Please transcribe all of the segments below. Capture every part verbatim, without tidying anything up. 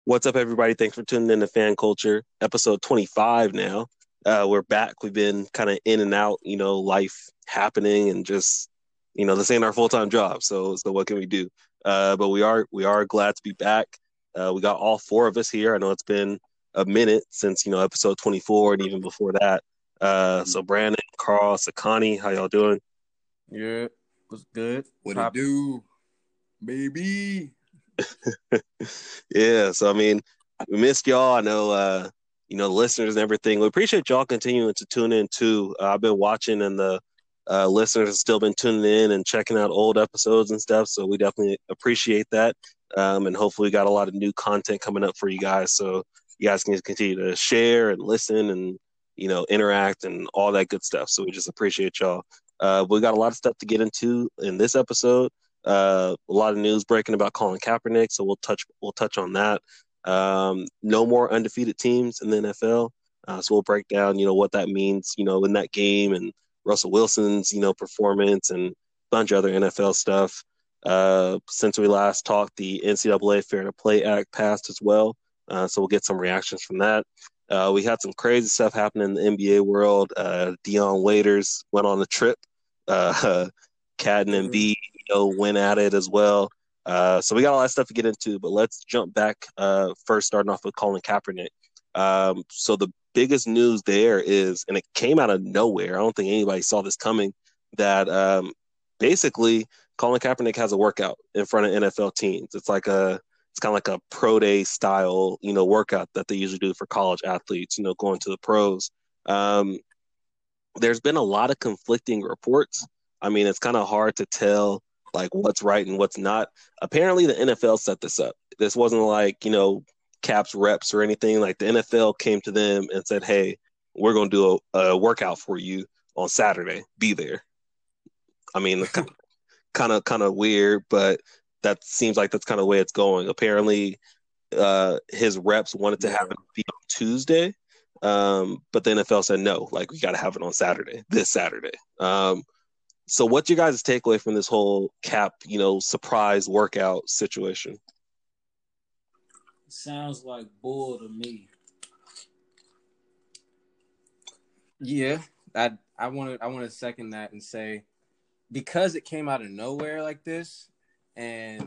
What's up, everybody? Thanks for tuning in to Fan Culture, episode twenty-five now. Uh, we're back. We've been kind of in and out, you know, life happening and just, you know, this ain't our full-time job. So, so what can we do? Uh, but we are, we are glad to be back. Uh, we got all four of us here. I know it's been a minute since, you know, episode twenty-four and even before that. Uh, so Brandon, Carl, Sakani, how y'all doing? Yeah, was good. What it Pop. do, baby? Yeah, so I mean, we missed y'all. I know, uh, you know, the listeners and everything. We appreciate y'all continuing to tune in too. Uh, I've been watching, and the uh, listeners have still been tuning in and checking out old episodes and stuff. So we definitely appreciate that. Um, and hopefully, we got a lot of new content coming up for you guys. So you guys can continue to share and listen and you know interact and all that good stuff. So we just appreciate y'all. Uh, we got a lot of stuff to get into in this episode. Uh, a lot of news breaking about Colin Kaepernick, so we'll touch we'll touch on that. Um, no more undefeated teams in the N F L, uh, so we'll break down you know what that means you know in that game and Russell Wilson's you know performance and a bunch of other N F L stuff. Uh, since we last talked, the N C double A Fair to Play Act passed as well, uh, so we'll get some reactions from that. Uh, we had some crazy stuff happening in the N B A world. Uh, Dion Waiters went on a trip. Uh, Cat and Embiid you know, went at it as well. Uh, so we got a lot of stuff to get into, but let's jump back uh, first, starting off with Colin Kaepernick. Um, so the biggest news there is, and it came out of nowhere. I don't think anybody saw this coming. That um, basically Colin Kaepernick has a workout in front of N F L teams. It's like a, it's kind of like a pro day style, you know, workout that they usually do for college athletes, you know, going to the pros. Um, there's been a lot of conflicting reports. I mean, it's kind of hard to tell like what's right and what's not. Apparently, the N F L set this up. This wasn't like you know Cap's reps or anything. Like the N F L came to them and said, "Hey, we're going to do a, a workout for you on Saturday. Be there." I mean, kind of kind of weird, but that seems like that's kind of the way it's going. Apparently, uh, his reps wanted to Yeah. have it be on Tuesday, um, but the N F L said no, like we got to have it on Saturday, this Saturday. Um, so, what's your guys' takeaway from this whole Cap, you know, surprise workout situation? Sounds like bull to me. Yeah, I I want to I want to second that and say because it came out of nowhere like this, and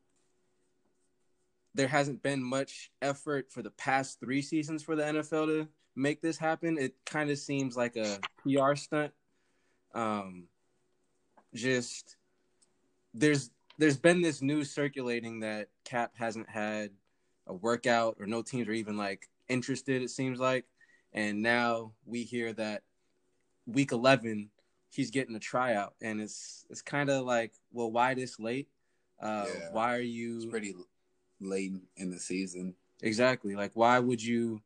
there hasn't been much effort for the past three seasons for the N F L to make this happen. It kind of seems like a P R stunt. Um, just there's there's been this news circulating that Cap hasn't had a workout or no teams are even like interested, it seems like. And now we hear that week eleven he's getting a tryout, and it's it's kind of like, well, why this late? Uh, Yeah. why are you? It's pretty late in the season. Exactly. Like, why would you?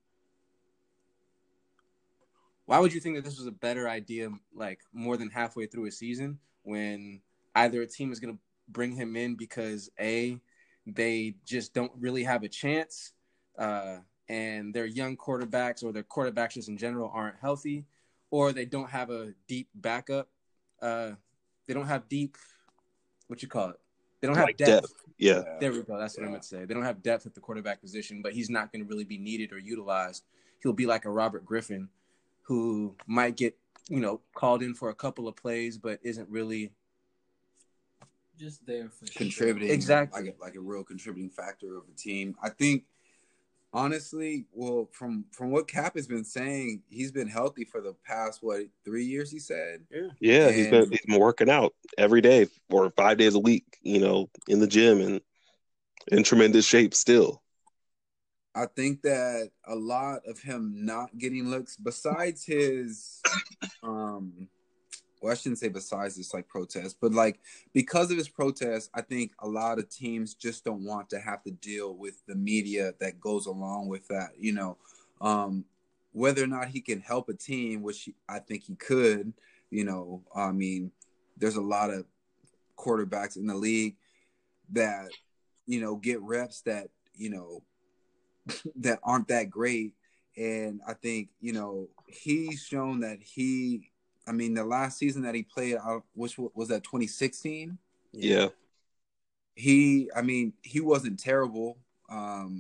Why would you think that this was a better idea? Like more than halfway through a season, when either a team is going to bring him in because a they just don't really have a chance, uh, and their young quarterbacks or their quarterbacks just in general aren't healthy, or they don't have a deep backup. Uh, they don't have deep. What you call it? They don't have Like depth. depth, yeah. Yeah. There we go. That's what Yeah. I meant to say. They don't have depth at the quarterback position, but he's not going to really be needed or utilized. He'll be like a Robert Griffin, who might get, you know, called in for a couple of plays, but isn't really Just there for Contributing, Exactly. like a, like a real contributing factor of the team. I think, honestly, well, from from what Cap has been saying, he's been healthy for the past what three years. He said, Yeah. Yeah, he's been and he's been working out every day or five days a week, you know, in the gym and in tremendous shape still. I think that a lot of him not getting looks, besides his, um, well, I shouldn't say besides this like protest, but like because of his protest, I think a lot of teams just don't want to have to deal with the media that goes along with that. You know, um, whether or not he can help a team, which I think he could. You know, I mean, there's a lot of quarterbacks in the league that you know get reps that you know that aren't that great. And I think, you know, he's shown that he, I mean, the last season that he played, which was that twenty sixteen? Yeah. He, I mean, he wasn't terrible. Um,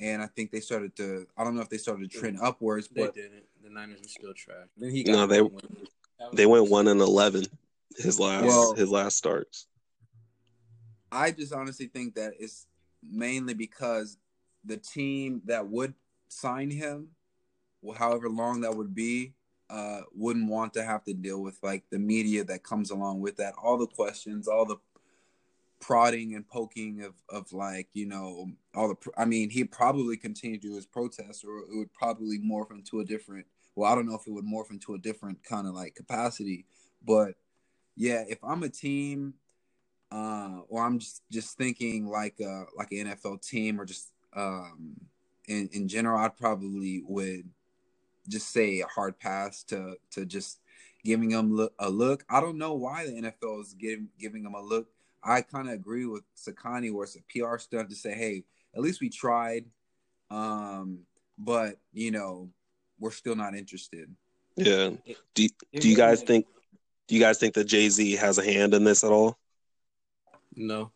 and I think they started to. I don't know if they started to trend upwards, They but didn't. The Niners were still trash. Then he got No, they one win. That was they went awesome. one and eleven. His last Well- his last starts. I just honestly think that it's mainly because the team that would sign him, well, however long that would be, uh, wouldn't want to have to deal with like the media that comes along with that, all the questions, all the prodding and poking of of like, you know, all the. I mean, he'd probably continue to do his protests, or it would probably morph into a different. Well, I don't know if it would morph into a different kind of like capacity, but yeah, if I'm a team. Uh, or I'm just, just thinking like uh like an N F L team, or just um in in general, I probably would just say a hard pass to to just giving them look, a look. I don't know why the N F L is giving giving them a look. I kind of agree with Sakani, where it's a P R stunt to say, hey, at least we tried, um, but you know, we're still not interested. Yeah. It- Do it do you guys really- think do you guys think that Jay-Z has a hand in this at all? No.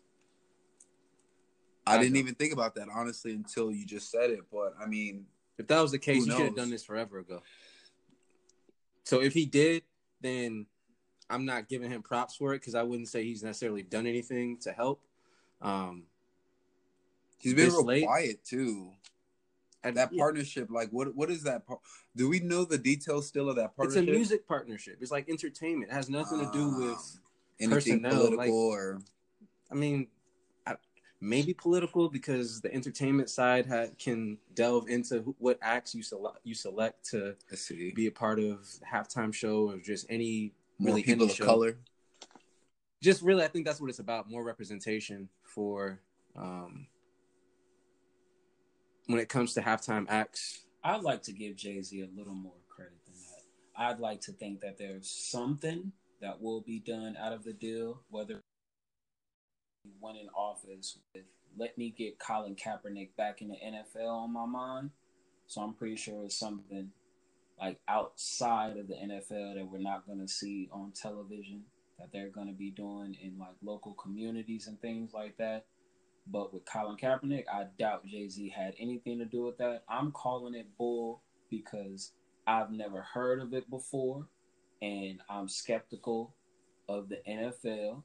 I I didn't don't. even think about that honestly until you just said it, but I mean, If that was the case, Who he should have knows? done this forever ago. So if he did, then I'm not giving him props for it, because I wouldn't say he's necessarily done anything to help. Um, he's been this real late- quiet too. and- That yeah, partnership, like what what is that? par- Do we know the details still of that it's a partnership? music partnership. It's like entertainment. It has nothing to do with. Um, anything personnel, political like- or I mean, I, maybe political, because the entertainment side ha- can delve into who, what acts you select you select to let's see, be a part of the halftime show, or just any more really people any of show. color. Just really, I think that's what it's about. More representation for um, when it comes to halftime acts. I'd like to give Jay-Z a little more credit than that. I'd like to think that there's something that will be done out of the deal, whether when in office with let me get Colin Kaepernick back in the N F L on my mind. So I'm pretty sure it's something like outside of the N F L that we're not going to see on television, that they're going to be doing in like local communities and things like that. But with Colin Kaepernick, I doubt Jay-Z had anything to do with that. I'm calling it bull because I've never heard of it before, and I'm skeptical of the N F L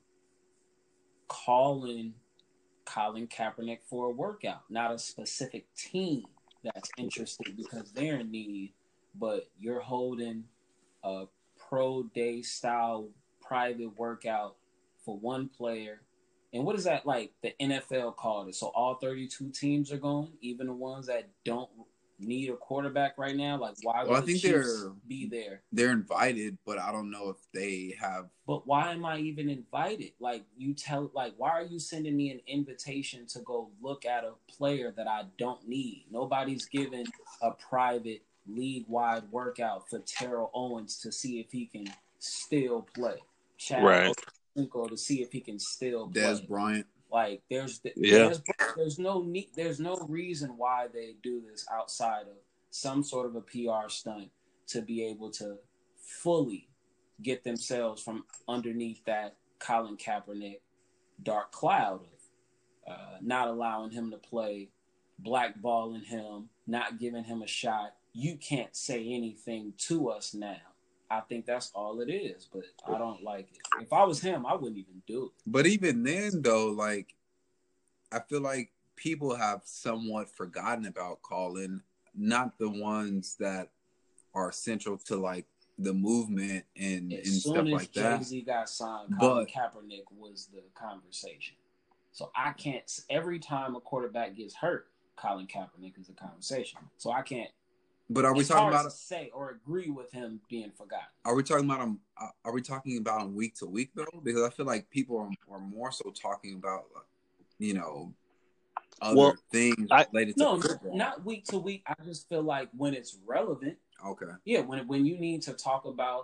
calling Colin Kaepernick for a workout, not a specific team that's interested because they're in need, but you're holding a pro day style private workout for one player. And what is that like the N F L called it? So all thirty-two teams are going, even the ones that don't need a quarterback right now. Like, why would Well, I the think Chiefs they're- be there? They're invited, but I don't know if they have. But why am I even invited? Like, you tell, like, why are you sending me an invitation to go look at a player that I don't need? Nobody's given a private league-wide workout for Terrell Owens to see if he can still play. Chad Right. Ochocinco to see if he can still play. Des Bryant. Like, there's Yeah. there's there's no need, there's no reason why they do this outside of some sort of a P R stunt to be able to fully get themselves from underneath that Colin Kaepernick dark cloud of uh, not allowing him to play, blackballing him, not giving him a shot. You can't say anything to us now. I think that's all it is, but I don't like it. If I was him, I wouldn't even do it. But even then, though, like I feel like people have somewhat forgotten about Colin, not the ones that are central to like the movement and, and As stuff soon as like that. Jay-Z got signed, Colin But- Kaepernick was the conversation. So I can't. Every time a quarterback gets hurt, Colin Kaepernick is the conversation. So I can't. But are we it's talking hard about? to say or agree with him being forgotten? Are we talking about him? Are we talking about him week to week though? Because I feel like people are, are more so talking about, you know, other Well, things I- related to No, football. not week to week. I just feel like when it's relevant, Okay. yeah, when when you need to talk about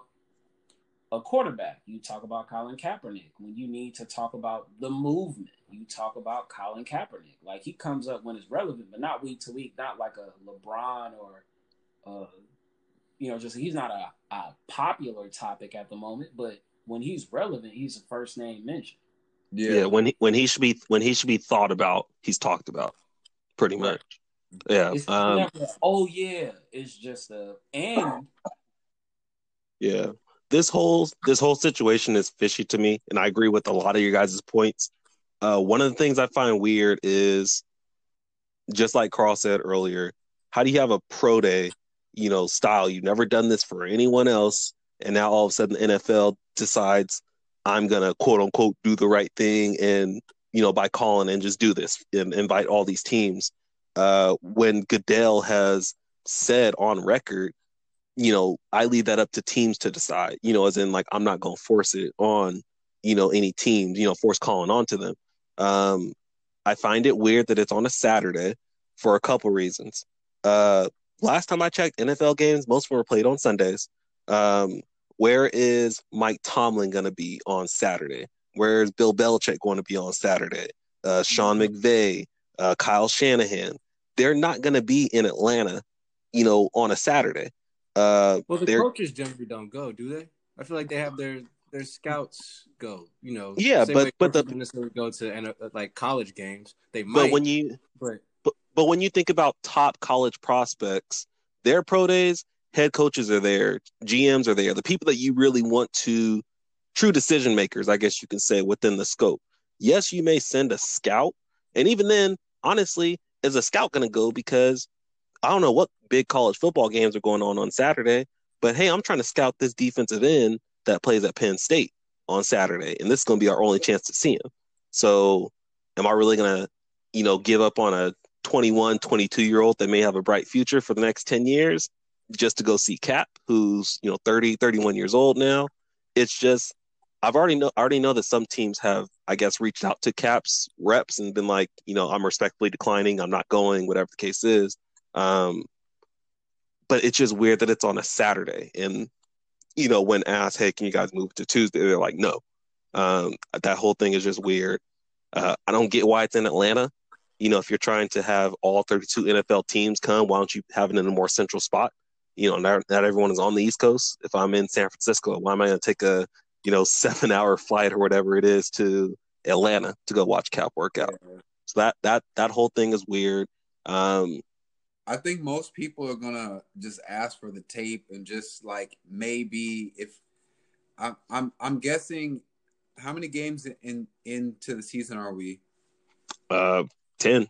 a quarterback, you talk about Colin Kaepernick. When you need to talk about the movement, you talk about Colin Kaepernick. Like, he comes up when it's relevant, but not week to week. Not like a LeBron or, uh, you know, just he's not a, a popular topic at the moment. But when he's relevant, he's the first name mentioned. Yeah, when he when he should be when he should be thought about, he's talked about, pretty much. Yeah. It's Um, never, oh yeah, it's just a, and yeah. This whole this whole situation is fishy to me, and I agree with a lot of your guys' points. Uh, one of the things I find weird is just like Carl said earlier, how do you have a pro day, you know, style? You've never done this for anyone else, and now all of a sudden the N F L decides I'm gonna quote unquote do the right thing, and you know, by calling and just do this and invite all these teams. Uh, when Goodell has said on record, you know, I leave that up to teams to decide, you know, as in like I'm not gonna force it on, you know, any teams, you know, force calling onto them. Um, I find it weird that it's on a Saturday for a couple reasons. Uh, last time I checked N F L games, most of them were played on Sundays. Um, where is Mike Tomlin going to be on Saturday? Where is Bill Belichick going to be on Saturday? Uh, Sean McVay, uh, Kyle Shanahan. They're not going to be in Atlanta, you know, on a Saturday. Uh, Well, the they're coaches generally don't go, do they? I feel like they have their their scouts go. You know, yeah, same but way but coaches the don't necessarily go to N- like college games. They but might, when you but But but when you think about top college prospects, their pro days, head coaches are there, G Ms are there, the people that you really want to, true decision makers, I guess you can say, within the scope. Yes, you may send a scout, and even then, honestly, is a scout going to go because I don't know what big college football games are going on on Saturday, but hey, I'm trying to scout this defensive end that plays at Penn State on Saturday, and this is going to be our only chance to see him. So, am I really going to, you know, give up on a twenty-one, twenty-two year old that may have a bright future for the next ten years just to go see Cap, who's, you know, thirty, thirty-one years old now? It's just, I've already know, I already know that some teams have, I guess, reached out to Cap's reps and been like, you know, I'm respectfully declining, I'm not going, whatever the case is. Um, but it's just weird that it's on a Saturday. And, you know, when asked, hey, can you guys move to Tuesday? They're like, no. Um, that whole thing is just weird. Uh, I don't get why it's in Atlanta. You know, if you're trying to have all thirty-two N F L teams come, why don't you have it in a more central spot? You know, not, not everyone is on the East Coast. If I'm in San Francisco, why am I going to take a, you know, seven hour flight or whatever it is to Atlanta to go watch Cap work out? Yeah. So that that that whole thing is weird. Um, I think most people are gonna just ask for the tape and just like maybe if I'm I'm I'm guessing how many games in, in into the season are we? uh, ten.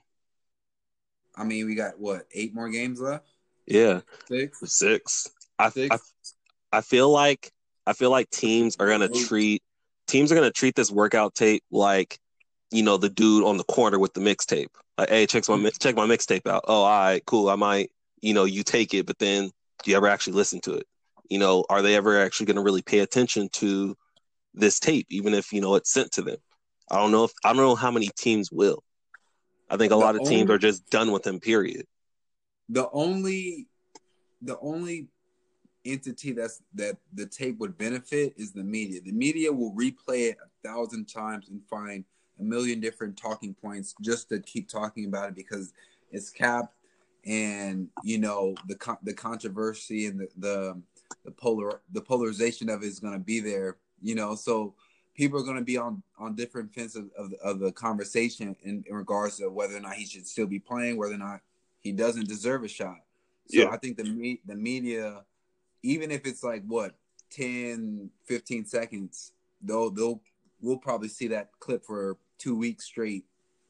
I mean, we got what, eight more games left? Yeah, Six? six. I, I Six? I feel like I feel like teams are gonna Eight. treat teams are gonna treat this workout tape like, you know, the dude on the corner with the mixtape. Like, hey, check my check my mixtape out. Oh, all right, cool. I might, you know, you take it, but then do you ever actually listen to it? You know, are they ever actually gonna really pay attention to this tape, even if you know it's sent to them? I don't know if I don't know how many teams will. I think a The lot of teams are only just done with him. Period. the only the only entity that's that the tape would benefit is the media. The media will replay it a thousand times and find a million different talking points just to keep talking about it because it's Cap, and you know the the controversy and the the, the polar the polarization of it is going to be there. You know, so people are going to be on on different fence of, of, of the conversation in, in regards to whether or not he should still be playing, whether or not he doesn't deserve a shot. So Yeah. I think the me the media, even if it's like what ten, fifteen seconds, they'll they'll we'll probably see that clip for two weeks straight.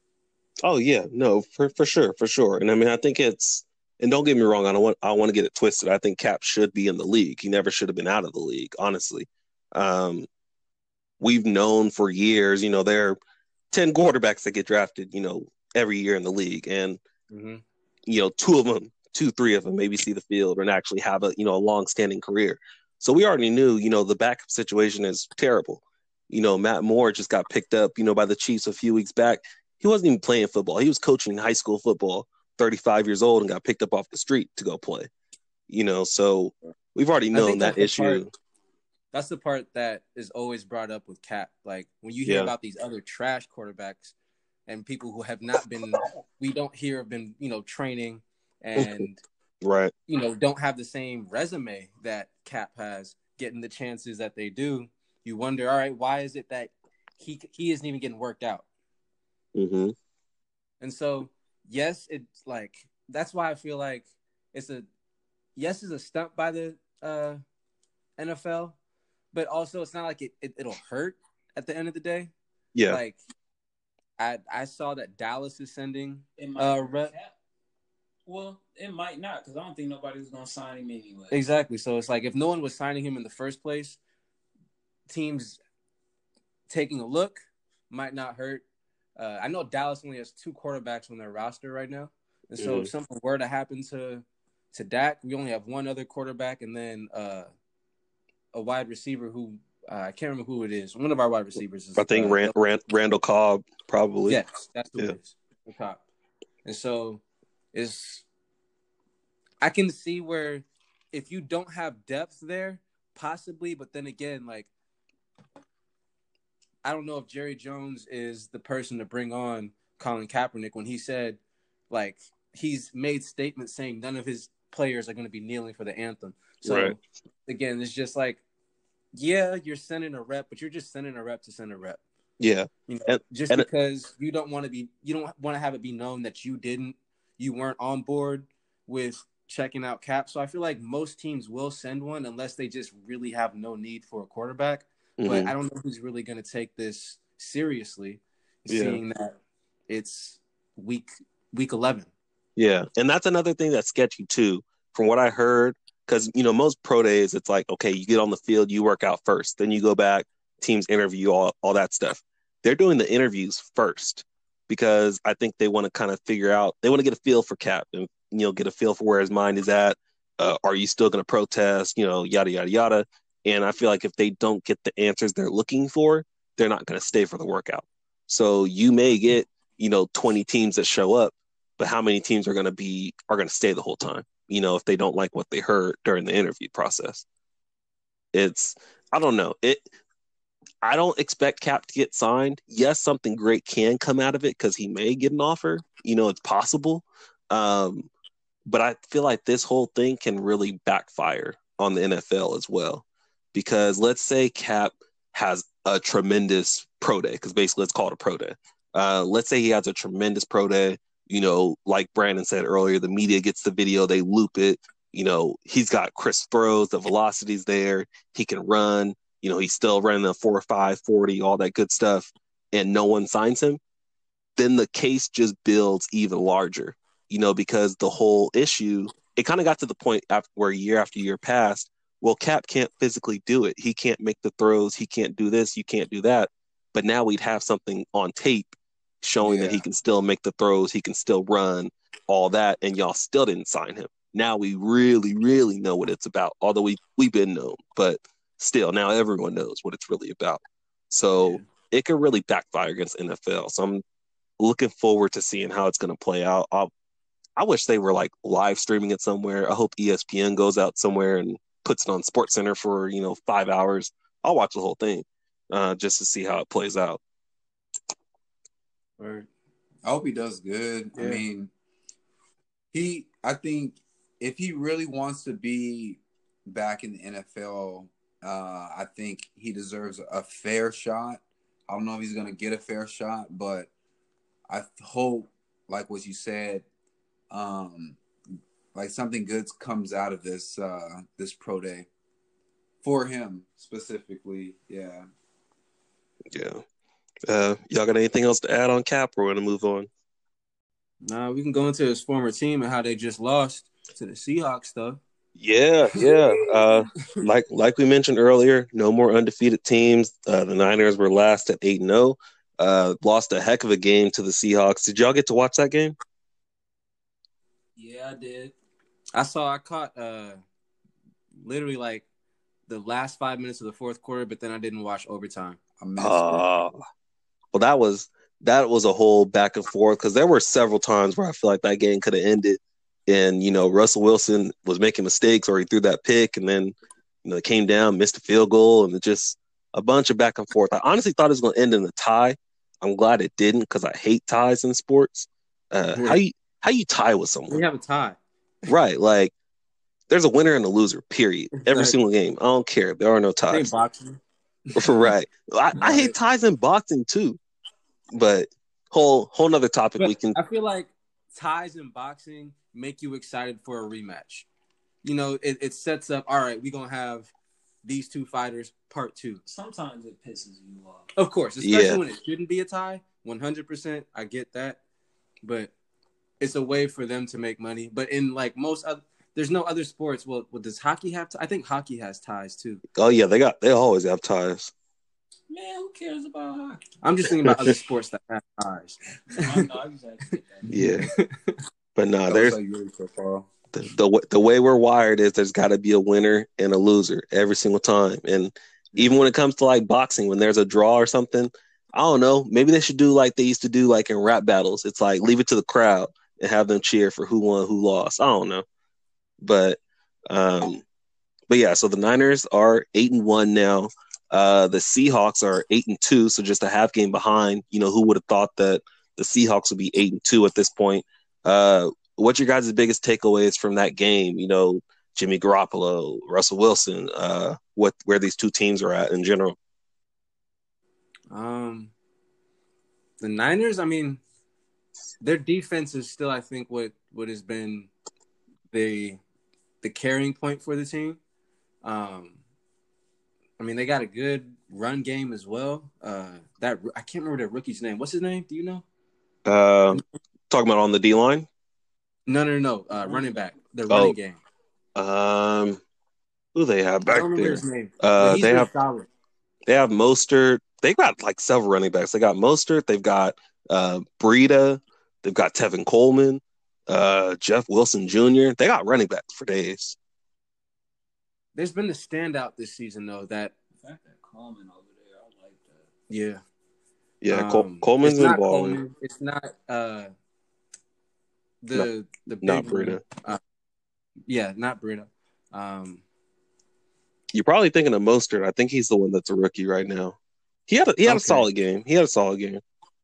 Oh yeah, no, for for sure, for sure. And I mean, I think it's and don't get me wrong, I don't want I don't want to get it twisted. I think Cap should be in the league. He never should have been out of the league, honestly. Um, we've known for years, you know, there are ten quarterbacks that get drafted, you know, every year in the league, and mm-hmm. you know, two of them, two, three of them maybe see the field and actually have a, you know, a long-standing career. So we already knew, you know, the backup situation is terrible. You know, Matt Moore just got picked up, you know, by the Chiefs a few weeks back. He wasn't even playing football. He was coaching high school football, thirty-five years old, and got picked up off the street to go play. You know, so we've already I known think that that's the part. issue. That's the part that is always brought up with Cap. Like when you hear Yeah. about these other trash quarterbacks and people who have not been, we don't hear have been, you know, training and Right. you know don't have the same resume that Cap has, getting the chances that they do. You wonder, all right, why is it that he he isn't even getting worked out? Mm-hmm. And so, yes, it's like that's why I feel like it's a yes, it's a stunt by the uh, N F L, but also it's not like it, it it'll hurt at the end of the day. Yeah. Like I I saw that Dallas is sending It might uh be rep. Cap. Well, it might not because I don't think nobody was gonna sign him anyway. Exactly. So it's like if no one was signing him in the first place, teams taking a look might not hurt. Uh, I know Dallas only has two quarterbacks on their roster right now, and so Mhm. if something were to happen to to Dak, we only have one other quarterback, and then uh, a wide receiver who uh, I can't remember who it is. One of our wide receivers is I think uh, Rand, Rand, Randall Cobb probably. yes, that's who Yeah. it is, the top. And so is I can see where if you don't have depth there, possibly, but then again, like I don't know if Jerry Jones is the person to bring on Colin Kaepernick when he said, like, he's made statements saying none of his players are going to be kneeling for the anthem. So, Right. again, it's just like, yeah, you're sending a rep, but you're just sending a rep to send a rep. Yeah. You know, And- just and- because you don't want to be, you don't want to have it be known that you didn't, you weren't on board with checking out Cap. So I feel like most teams will send one unless they just really have no need for a quarterback. But Mhm. I don't know who's really going to take this seriously, Yeah. seeing that it's week week eleven. Yeah, and that's another thing that's sketchy too, from what I heard. Because you know, most pro days, it's like, okay, you get on the field, you work out first, then you go back, teams interview, all all that stuff. They're doing the interviews first because I think they want to kind of figure out, they want to get a feel for Cap and you know get a feel for where his mind is at. Uh, are you still going to protest? You know, yada yada yada. And I feel like if they don't get the answers they're looking for, they're not going to stay for the workout. So you may get, you know, twenty teams that show up, but how many teams are going to be are going to stay the whole time? You know, if they don't like what they heard during the interview process, it's I don't know. It I don't expect Cap to get signed. Yes, something great can come out of it because he may get an offer. You know, it's possible. Um, but I feel like this whole thing can really backfire on the N F L as well. Because let's say Cap has a tremendous pro day, because basically it's called a pro day. Uh, let's say he has a tremendous pro day. You know, like Brandon said earlier, the media gets the video, they loop it. You know, he's got crisp throws, the velocity's there. He can run. You know, he's still running a four or five, forty, all that good stuff, and no one signs him. Then the case just builds even larger, you know, because the whole issue, it kind of got to the point after where year after year passed. Well, Cap can't physically do it. He can't make the throws. He can't do this. You can't do that. But now we'd have something on tape showing Yeah. that he can still make the throws. He can still run, all that. And y'all still didn't sign him. Now we really, really know what it's about. Although we, we've been known, but still now everyone knows what it's really about. So Yeah. it could really backfire against N F L. So I'm looking forward to seeing how it's going to play out. I'll, I wish they were like live streaming it somewhere. I hope E S P N goes out somewhere and puts it on SportsCenter for, you know, five hours. I'll watch the whole thing uh, just to see how it plays out. Or I hope he does good. I Yeah. mean, he. I think if he really wants to be back in the N F L, uh, I think he deserves a fair shot. I don't know if he's going to get a fair shot, but I hope, like what you said, um, like something good comes out of this uh, this pro day for him specifically. Yeah. Yeah. Uh, y'all got anything else to add on Cap, or want to move on? nah, we can go into his former team and how they just lost to the Seahawks, though. Yeah, yeah. Uh, like like we mentioned earlier, no more undefeated teams. Uh, the Niners were last at eight and zero. Uh, lost a heck of a game to the Seahawks. Did y'all get to watch that game? Yeah, I did. I saw I caught uh literally like the last five minutes of the fourth quarter, but then I didn't watch overtime. I missed Uh, well, that was that was a whole back and forth because there were several times where I feel like that game could have ended, and you know Russell Wilson was making mistakes or he threw that pick, and then you know it came down, missed a field goal, and it just a bunch of back and forth. I honestly thought it was going to end in a tie. I'm glad it didn't because I hate ties in sports. Uh, Yeah. How you how you tie with We someone, have a tie. right? Like there's a winner and a loser. Period. Every Exactly. single game. I don't care. There are no Same ties. boxing. Right. I, I hate Right. ties in boxing too, but whole whole nother topic But we can. I feel like ties in boxing make you excited for a rematch. You know, it, it sets up, all right, we're going to have these two fighters part two. Sometimes it pisses you off. Of course, especially Yeah. when it shouldn't be a tie. one hundred percent, I get that. But it's a way for them to make money. But in like most other, there's no other sports. Well, well does hockey have ties? I think hockey has ties too. Oh yeah, they got they always have ties. Man, who cares about hockey? I'm just thinking about other sports that have ties. I know, I just had to get that. Yeah, but nah, That there's was like really so far. the, the the way we're wired is there's got to be a winner and a loser every single time. And even when it comes to like boxing, when there's a draw or something, I don't know. Maybe they should do like they used to do like in rap battles. It's like leave it to the crowd and have them cheer for who won, who lost. I don't know, but um, but yeah. So the Niners are eight and one now. Uh, the Seahawks are eight and two, so just a half game behind. You know, who would have thought that the Seahawks would be eight and two at this point? Uh, what's your guys' biggest takeaways from that game? You know, Jimmy Garoppolo, Russell Wilson, uh, what where these two teams are at in general. Um, the Niners, I mean, their defense is still, I think, what what has been the the carrying point for the team. Um, I mean, they got a good run game as well. Uh, that I can't remember their rookie's name. What's his name? Do you know? Uh, talking about on the D line. No, no, no. Uh, running back. The Oh. running game. Um, who they have I back don't remember there? his name. Uh, but he's they been have solid. they have Mostert. They got like several running backs. They got Mostert. They've got uh, Breida. They've got Tevin Coleman, uh, Jeff Wilson Junior They got running backs for days. There's been the standout this season though. That The fact that Coleman over there, I like that. yeah, Yeah, Col- Um, Coleman's it's been not balling. Coleman. It's not uh the the big Not one. Breida. Uh, yeah, not Breida. Um, You're probably thinking of Mostert. I think he's the one that's a rookie right now. He had a, he had a Okay. solid game. He had a solid game.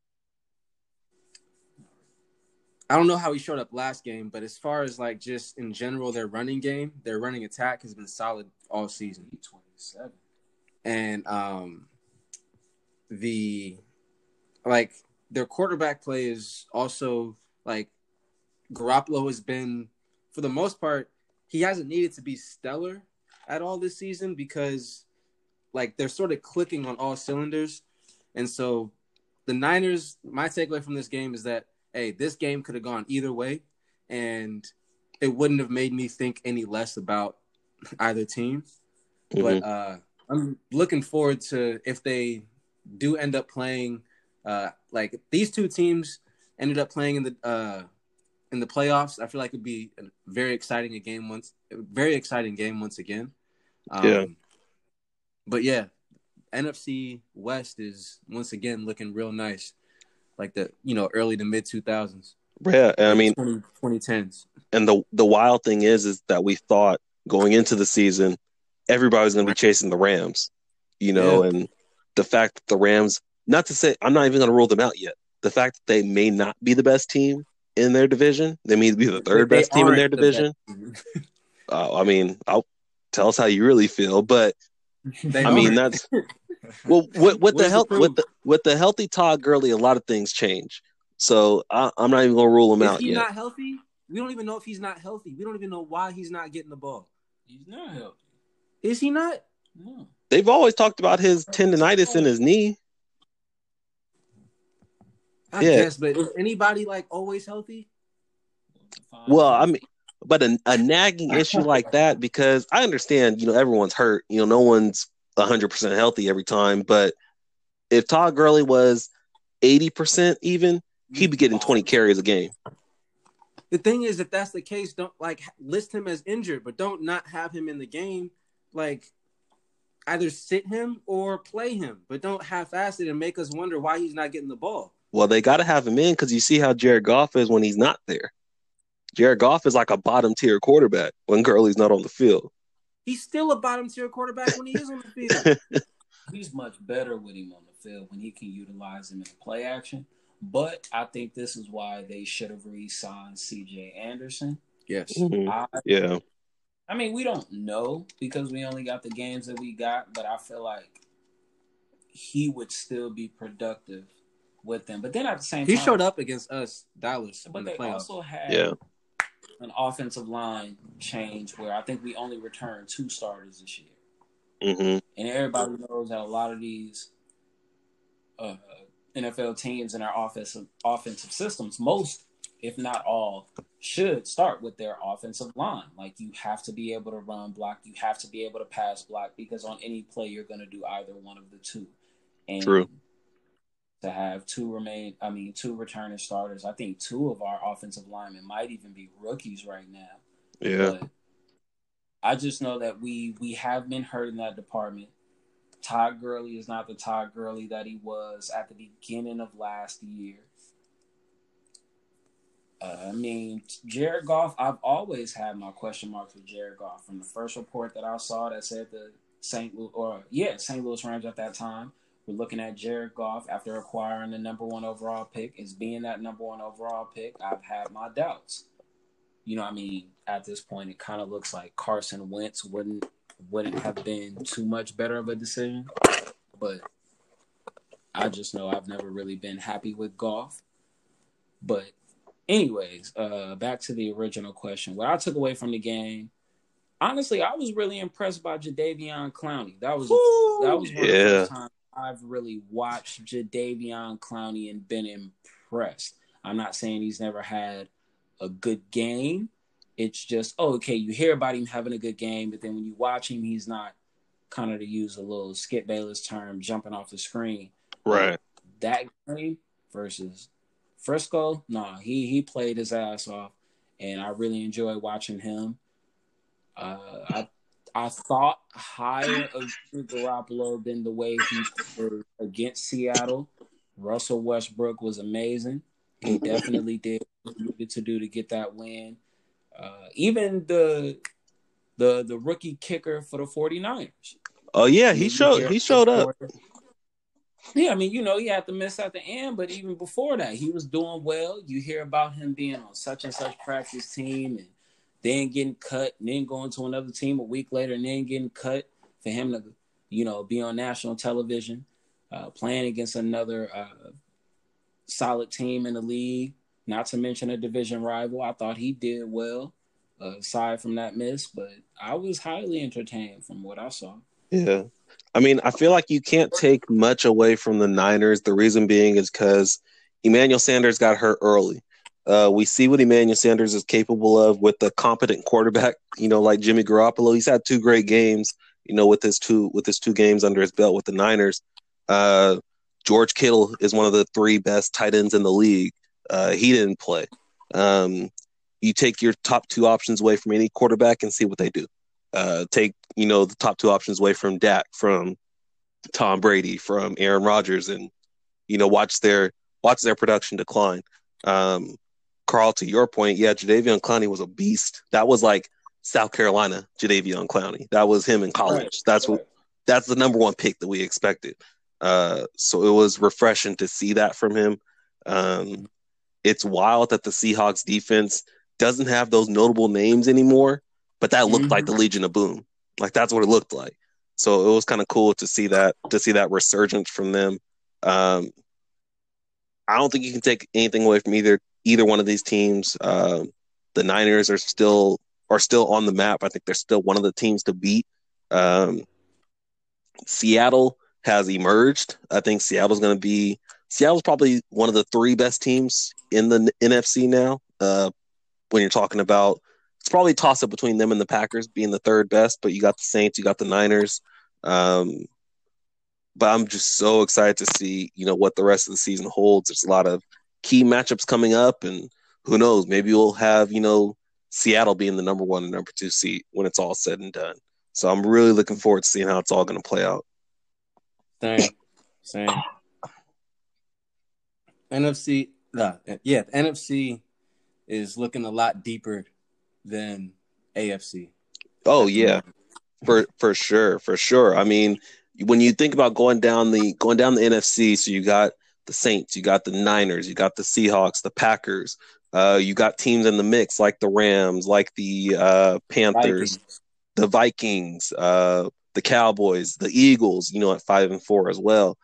I don't know how he showed up last game, but as far as like just in general, their running game, their running attack has been solid all season. He twenty-seven. And um, the like their quarterback play is also like Garoppolo has been, for the most part, he hasn't needed to be stellar at all this season because like they're sort of clicking on all cylinders. And so the Niners, my takeaway from this game is that, hey, this game could have gone either way, and it wouldn't have made me think any less about either team. Mhm. But uh, I'm looking forward to if they do end up playing, uh, like these two teams ended up playing in the uh, in the playoffs. I feel like it'd be a very exciting a game once, very exciting game once again. Um, Yeah. But yeah, N F C West is once again looking real nice, like the you know early to mid two thousands. Yeah, and I mean, twenty tens. and the the wild thing is, is that we thought going into the season, everybody was going to be chasing the Rams, you know, Yeah. and the fact that the Rams, not to say, I'm not even going to rule them out yet. The fact that they may not be the best team in their division, they may be the third They best team in their aren't the division. best. Uh, I mean, I'll tell us how you really feel, but They I mean, aren't. that's well, with, with the Where's the health, proof? with the with the healthy Todd Gurley, a lot of things change. So I, I'm not even going to rule him Is out he yet. not healthy? We don't even know if he's not healthy. We don't even know why he's not getting the ball. He's not healthy. Is he not? No. They've always talked about his tendonitis in his knee. I Yeah. guess, but is anybody like always healthy? Fine. Well, I mean, but a, a nagging issue like that, because I understand, you know, everyone's hurt. You know, no one's one hundred percent healthy every time. But if Todd Gurley was eighty percent even, he'd be getting twenty carries a game. The thing is, if that's the case, don't like list him as injured, but don't not have him in the game. Like either sit him or play him, but don't half-ass it and make us wonder why he's not getting the ball. Well, they got to have him in because you see how Jared Goff is when he's not there. Jared Goff is like a bottom-tier quarterback when Gurley's not on the field. He's still a bottom-tier quarterback when he is on the field. He's much better with him on the field when he can utilize him in play action. But I think this is why they should have re-signed C J Anderson. Yes. Mhm. I, Yeah. I mean, we don't know because we only got the games that we got, but I feel like he would still be productive with them. But then at the same he time, showed up against us, Dallas, but in the they playoffs. also had Yeah. an offensive line change where I think we only returned two starters this year. Mm-hmm. And everybody knows that a lot of these uh, N F L teams and their offensive offensive systems, most, if not all, should start with their offensive line. Like, you have to be able to run block, you have to be able to pass block, because on any play you're going to do either one of the two. And True. to have two remain, I mean, two returning starters, I think two of our offensive linemen might even be rookies right now. Yeah. But I just know that we we have been hurt in that department. Todd Gurley is not the Todd Gurley that he was at the beginning of last year. Uh, I mean, Jared Goff, I've always had my question marks with Jared Goff. From the first report that I saw that said the Saint Louis, or yeah, Saint Louis Rams at that time were looking at Jared Goff after acquiring the number one overall pick as being that number one overall pick. I've had my doubts. You know what I mean? At this point, it kind of looks like Carson Wentz wouldn't wouldn't have been too much better of a decision. But I just know I've never really been happy with Goff. But anyways, uh, back to the original question. What I took away from the game, honestly, I was really impressed by Jadeveon Clowney. That was Woo! that was one Yeah. of the first times I've really watched Jadeveon Clowney and been impressed. I'm not saying he's never had a good game. It's just, oh, okay, you hear about him having a good game, but then when you watch him, he's not, kind of to use a little Skip Bayless term, jumping off the screen. Right. That game versus Frisco, nah, he he played his ass off, and I really enjoyed watching him. Uh, I I thought higher of Garoppolo than the way he played against Seattle. Russell Westbrook was amazing. He definitely did what he needed to do to get that win. Uh, even the the the rookie kicker for the 49ers. Oh yeah, I he mean, showed you he hear- showed up. Yeah, I mean, you know, he had to miss at the end, but even before that, he was doing well. You hear about him being on such and such practice team and then getting cut and then going to another team a week later and then getting cut for him to, you know, be on national television, uh, playing against another uh, solid team in the league, not to mention a division rival. I thought he did well, uh, aside from that miss, but I was highly entertained from what I saw. Yeah. I mean, I feel like you can't take much away from the Niners. The reason being is because Emmanuel Sanders got hurt early. Uh, we see what Emmanuel Sanders is capable of with a competent quarterback, you know, like Jimmy Garoppolo. He's had two great games, you know, with his two with his two games under his belt with the Niners. Uh, George Kittle is one of the three best tight ends in the league. Uh, he didn't play. Um, you take your top two options away from any quarterback and see what they do. Uh, take, you know, the top two options away from Dak, from Tom Brady, from Aaron Rodgers, and, you know, watch their watch their production decline. Um, Carl, to your point, yeah, Jadeveon Clowney was a beast. That was like South Carolina Jadeveon Clowney. That was him in college. Right, That's right. what that's the number one pick that we expected. Uh, so it was refreshing to see that from him. Um, it's wild that the Seahawks defense doesn't have those notable names anymore, but that looked Mhm. like the Legion of Boom. Like, that's what it looked like. So it was kind of cool to see that to see that resurgence from them. Um, I don't think you can take anything away from either either one of these teams. Um, the Niners are still are still on the map. I think they're still one of the teams to beat. Um, Seattle has emerged. I think Seattle's going to be Seattle's probably one of the three best teams in the N F C now. Uh, when you're talking about, it's probably a toss up between them and the Packers being the third best, but you got the Saints, you got the Niners. Um, but I'm just so excited to see, you know, what the rest of the season holds. There's a lot of key matchups coming up, and who knows, maybe we'll have, you know, Seattle being the number one and number two seed when it's all said and done. So I'm really looking forward to seeing how it's all going to play out. Same, same. N F C, nah, yeah, the N F C is looking a lot deeper than A F C. Oh yeah, for for sure, for sure. I mean, when you think about going down the going down the N F C, so you got the Saints, you got the Niners, you got the Seahawks, the Packers. Uh, you got teams in the mix like the Rams, like the uh, Panthers, Vikings. the Vikings, uh, the Cowboys, the Eagles. You know, at five and four as well.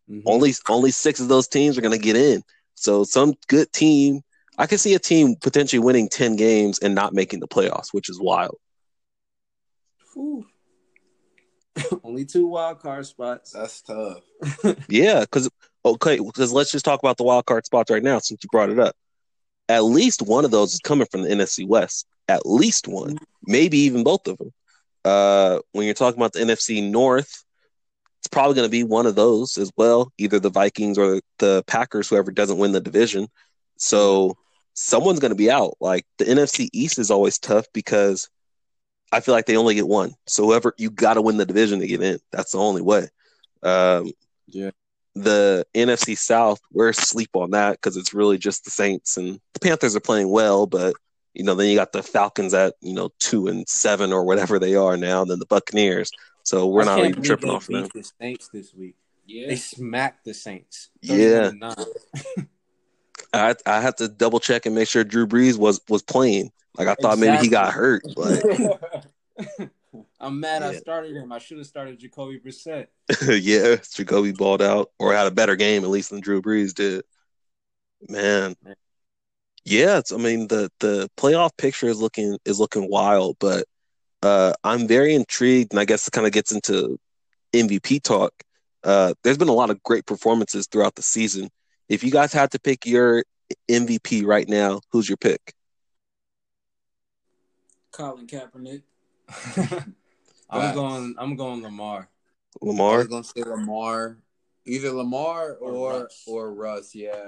Mhm. Only only six of those teams are going to get in. So some good team, I can see a team potentially winning ten games and not making the playoffs, which is wild. Whew. Only two wild card spots. That's tough. Yeah, because okay, because let's just talk about the wild card spots right now since you brought it up. At least one of those is coming from the N F C West. At least one, maybe even both of them. Uh, when you're talking about the N F C North, it's probably going to be one of those as well, either the Vikings or the Packers, whoever doesn't win the division. So someone's going to be out. Like the N F C East is always tough because I feel like they only get one. So whoever you got to win the division to get in. That's the only way. Um, Yeah. The N F C South, we're asleep on that because it's really just the Saints, and the Panthers are playing well, but you know, then you got the Falcons at you know two and seven or whatever they are now, and then the Buccaneers. So we're I not can't even believe tripping they off of them. beat the Saints this week. Yeah. They smacked the Saints. Yeah. thirty-one to nine. I I have to double check and make sure Drew Brees was was playing. Like I thought maybe he got hurt. Like I'm mad I Yeah. started him. I should have started Jacoby Brissett. yeah, Jacoby balled out or had a better game at least than Drew Brees did. Man. Yeah, it's, I mean the the playoff picture is looking is looking wild, but uh, I'm very intrigued, and I guess it kind of gets into M V P talk. Uh, there's been a lot of great performances throughout the season. If you guys had to pick your M V P right now, who's your pick? Colin Kaepernick. I'm Facts. going. I'm going Lamar. I Lamar? was gonna say Lamar, either Lamar Or or Russ. or Russ. Yeah,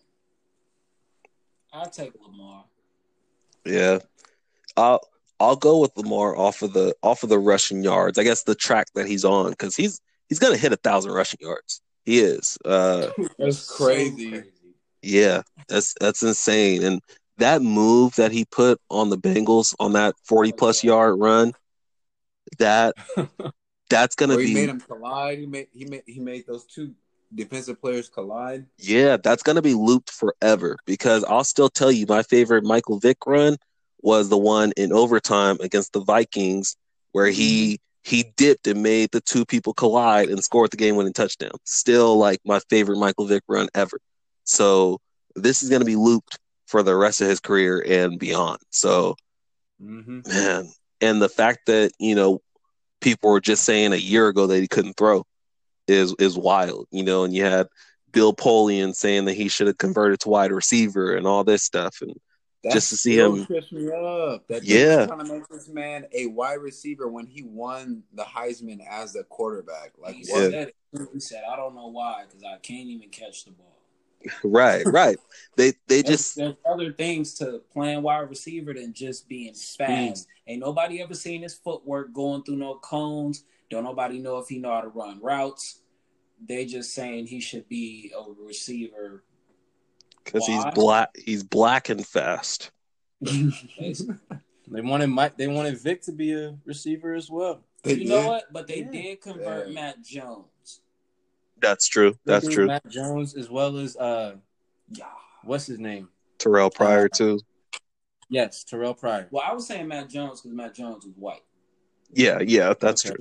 I'll take Lamar. Yeah. I'll I'll go with Lamar off of the off of the rushing yards. I guess the track that he's on, because he's he's gonna hit a thousand rushing yards. He is. Uh, that's So crazy. yeah, that's that's insane. And that move that he put on the Bengals on that forty plus yard run, that that's gonna Or he be made him collide. He made he made he made those two defensive players collide. yeah, that's gonna be looped forever. Because I'll still tell you, my favorite Michael Vick run was the one in overtime against the Vikings, where he he dipped and made the two people collide and scored the game-winning touchdown. Still, like my favorite Michael Vick run ever. So this is gonna be looped for the rest of his career and beyond. So Mm-hmm. man, and the fact that you know people were just saying a year ago that he couldn't throw is is wild, you know. And you had Bill Polian saying that he should have converted to wide receiver and all this stuff, and That just to see still him, trips me up. That Yeah. they were trying to make this man a wide receiver when he won the Heisman as a quarterback. Like He what? said it. He said, I don't know why, because I can't even catch the ball. right, right. They they There's, just there's other things to playing wide receiver than just being fast. Ain't nobody ever seen his footwork going through no cones. Don't nobody know if he know how to run routes. They just saying he should be a receiver. because he's Why? black, he's black and fast. Basically. They wanted Mike. They wanted Vic to be a receiver as well. They You know did? what? But they Yeah. did convert Yeah. Matt Jones. That's true. They That's did true. Matt Jones as well as uh, Yeah. what's his name? Terrell Pryor Uh, too. Yes, Terrell Pryor. Well, I was saying Matt Jones because Matt Jones was white. Yeah, yeah, that's Okay. true.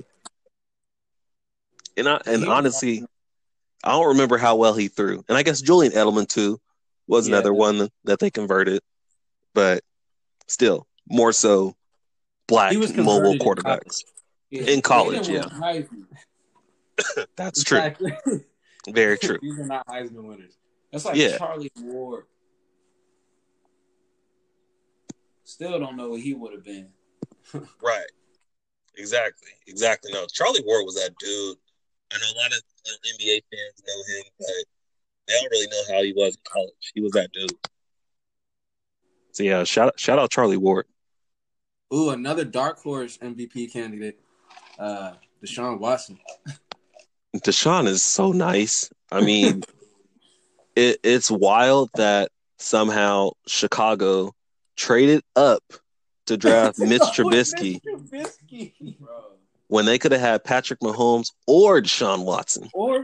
And I, and He- honestly, I don't remember how well he threw. And I guess Julian Edelman too was Yeah, another that- one that, that they converted, but still more so black He was mobile converted in quarterbacks. Yeah. In college, They yeah. didn't win Heisman. That's true. Exactly. Very true. These are not Heisman winners. That's like Yeah. Charlie Ward. Still don't know what he would have been. Right. Exactly. Exactly. No, Charlie Ward was that dude. I know a lot of uh, N B A fans know him, but they don't really know how he was in college. He was that dude. So yeah, shout shout out Charlie Ward. Ooh, another dark horse M V P candidate, uh, Deshaun Watson. Deshaun is so nice. I mean, it, it's wild that somehow Chicago traded up to draft Mitch Trubisky Trubisky. Bro. when they could have had Patrick Mahomes or Deshaun Watson. Or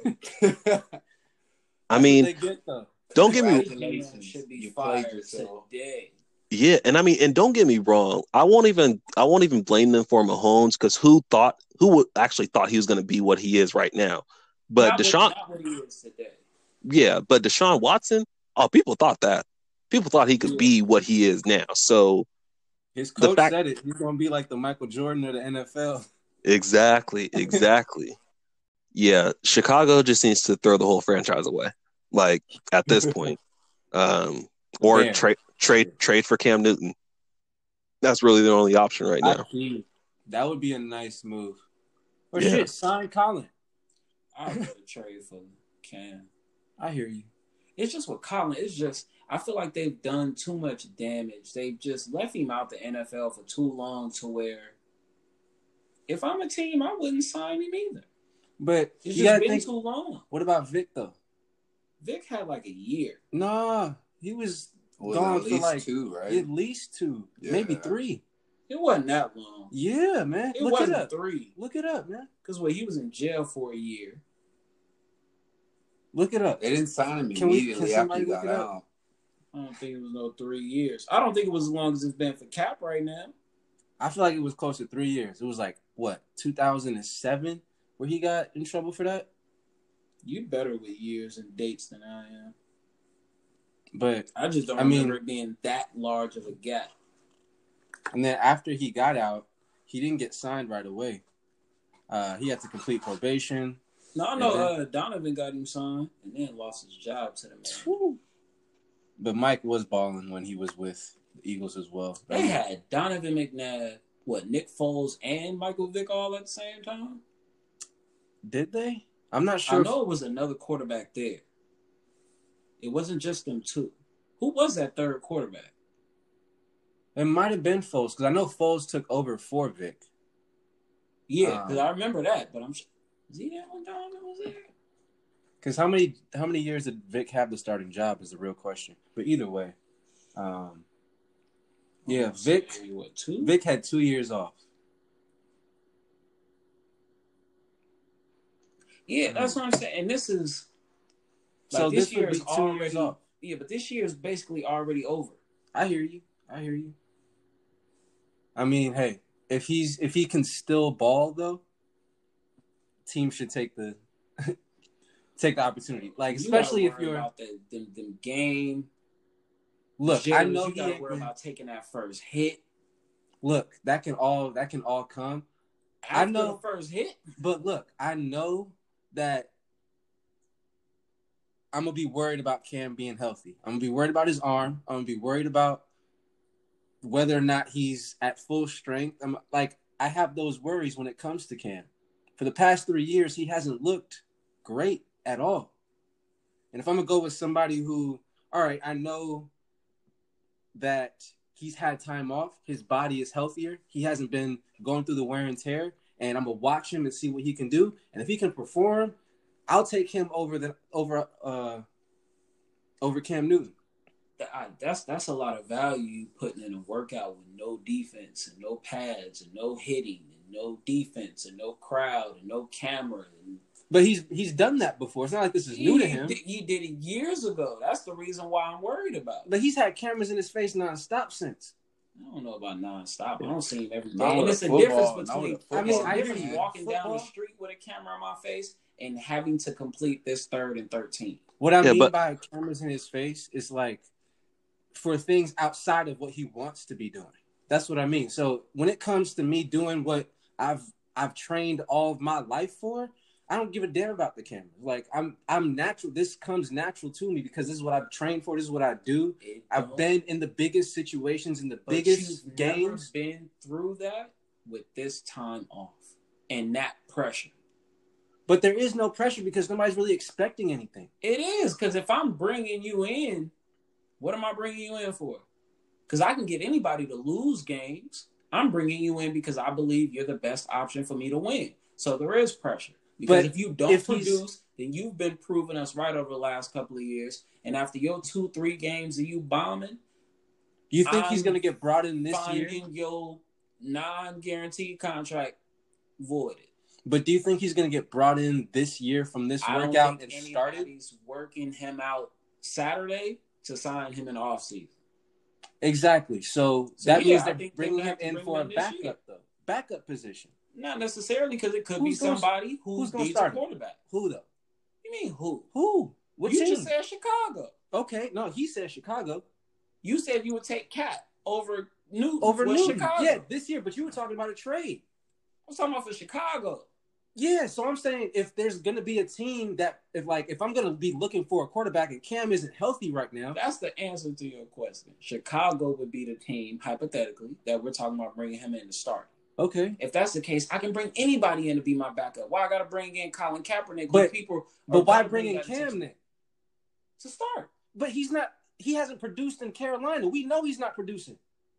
I mean, they get though. don't get me Congratulations. Should be You played fired yourself. today. yeah, and I mean, and don't get me wrong. I won't even I won't even blame them for Mahomes because who thought who would actually thought he was going to be what he is right now. But Not Deshaun, what, not what he is today. yeah, but Deshaun Watson, oh, people thought that. People thought he could Yeah. be what he is now. So His the coach fact, said it. He's gonna be like the Michael Jordan of the N F L. exactly, exactly. Yeah, Chicago just needs to throw the whole franchise away. Like at this point, um, or Bears. trade trade trade for Cam Newton. That's really the only option right I now. see. That would be a nice move. Or Yeah. shit, sign Colin. I would trade for Cam. I hear you. It's just with Colin. It's just I feel like they've done too much damage. They've just left him out the N F L for too long to where if I'm a team, I wouldn't sign him either. But It's you just gotta been think, too long. what about Vic though? Vic had like a year. Nah, he was Was gone at for least like two, right? at least two, Yeah. maybe three. It wasn't that long. Yeah, man. It Look wasn't it up. three. Look it up, man. Because well, he was in jail for a year. Look it up. They didn't sign him Can we- immediately can after he somebody look got it up? out. I don't think it was no three years. I don't think it was as long as it's been for Cap right now. I feel like it was close to three years. It was like what, two thousand seven, where he got in trouble for that. You better with years and dates than I am. But I just don't I mean- remember it being that large of a gap. and then after he got out, he didn't get signed right away. Uh, he had to complete probation. No, no, Yeah. uh, Donovan got him signed and then lost his job to the man. But Mike was balling when he was with the Eagles as well. They had Donovan McNabb, what, Nick Foles and Michael Vick all at the same time? Did they? I'm not sure. I know it was another quarterback there. It wasn't just them two. Who was that third quarterback? It might have been Foles, because I know Foles took over for Vic. Yeah, because Um, I remember that, but I'm sure. Was he there when Donovan was there? Because how many how many years did Vic have the starting job is the real question. But either way, um, yeah, Let's Vic see, what, two? Vic had two years off. Yeah, that's what I'm saying. And this is like So this, this year would be is two years already off. yeah, but this year is basically already over. I hear you. I hear you. I mean, hey, if he's if he can still ball though, team should take the take the opportunity. Like You especially gotta if worry you're about the, the, the game. look, jitters. I know you he gotta ain't worry been- about taking that first hit. look, that can all that can all come. After I know- the first hit. But look, I know that I'm gonna be worried about Cam being healthy. I'm gonna be worried about his arm. I'm gonna be worried about whether or not he's at full strength. I'm like, I have those worries when it comes to Cam. For the past three years, he hasn't looked great at all. And if I'm gonna go with somebody who, all right, I know that he's had time off, his body is healthier, he hasn't been going through the wear and tear, and I'm gonna watch him and see what he can do. And if he can perform, I'll take him over the over uh over Cam Newton. That- That's that's a lot of value you putting in a workout with no defense and no pads and no hitting and no defense and no crowd and no camera. And But he's he's done that before. It's not like this is new to He him. did- He did it years ago. That's the reason why I'm worried about it. But he's had cameras in his face nonstop since. I don't know about nonstop. I don't see him every day. Not And with it's a a football, difference not with between a football. I mean, it's a I difference hear you. walking down the Football. street with a camera on my face and having to complete this third and thirteen. What I Yeah, mean but- by cameras in his face is like for things outside of what he wants to be doing. That's what I mean. So when it comes to me doing what I've I've trained all of my life for, I don't give a damn about the camera. Like I'm I'm natural. This comes natural to me because this is what I've trained for. This is what I do. It I've don't- been in the biggest situations, in the but biggest you've games. Never been through that with this time off and that pressure. But there is no pressure because nobody's really expecting anything. It is because if I'm bringing you in, what am I bringing you in for? Because I can get anybody to lose games. I'm bringing you in because I believe you're the best option for me to win. So there is pressure. Because But if you don't if he's- produce, then you've been proving us right over the last couple of years. And after your two, three games of you bombing, You think he's I'm going to get brought in this year? finding your non-guaranteed contract voided. But do you think he's going to get brought in this year from this I don't workout think and started? anybody's working him out Saturday to sign him in the offseason. Exactly. So, So, that yeah, means I they're think bringing they'll him have to in bring for a him this backup, year. though. Backup position. Not necessarily because it could Who's be gonna- somebody who who's gonna needs start a him? quarterback. Who, though? You mean who? Who? What you team? just said Chicago. Okay, no, he said Chicago. You said you would take Cat over Newton. Over for Newton. Chicago. Yeah, this year, but you were talking about a trade. I'm talking about for Chicago. Yeah, so I'm saying if there's gonna be a team that if like if I'm gonna be looking for a quarterback and Cam isn't healthy right now, that's the answer to your question. Chicago would be the team, hypothetically, that we're talking about bringing him in to start. Okay. If that's the case, I can bring anybody in to be my backup. Why I gotta bring in Colin Kaepernick? But people, but why bring in Cam then? To start. But he's not. He hasn't produced in Carolina. We know he's not producing.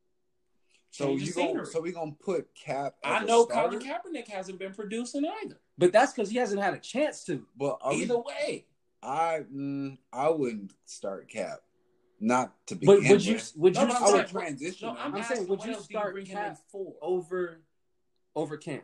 So you gonna, so we gonna put Cap. As I know a starter? Colin Kaepernick hasn't been producing either. But that's because he hasn't had a chance to. But either we, way, I mm, I wouldn't start Cap. Not to begin but would with. you? Would no, you? no, I start, would transition. No, I'm, I'm asking, saying, would what you else do you start bring him in Cap for? over over Cam?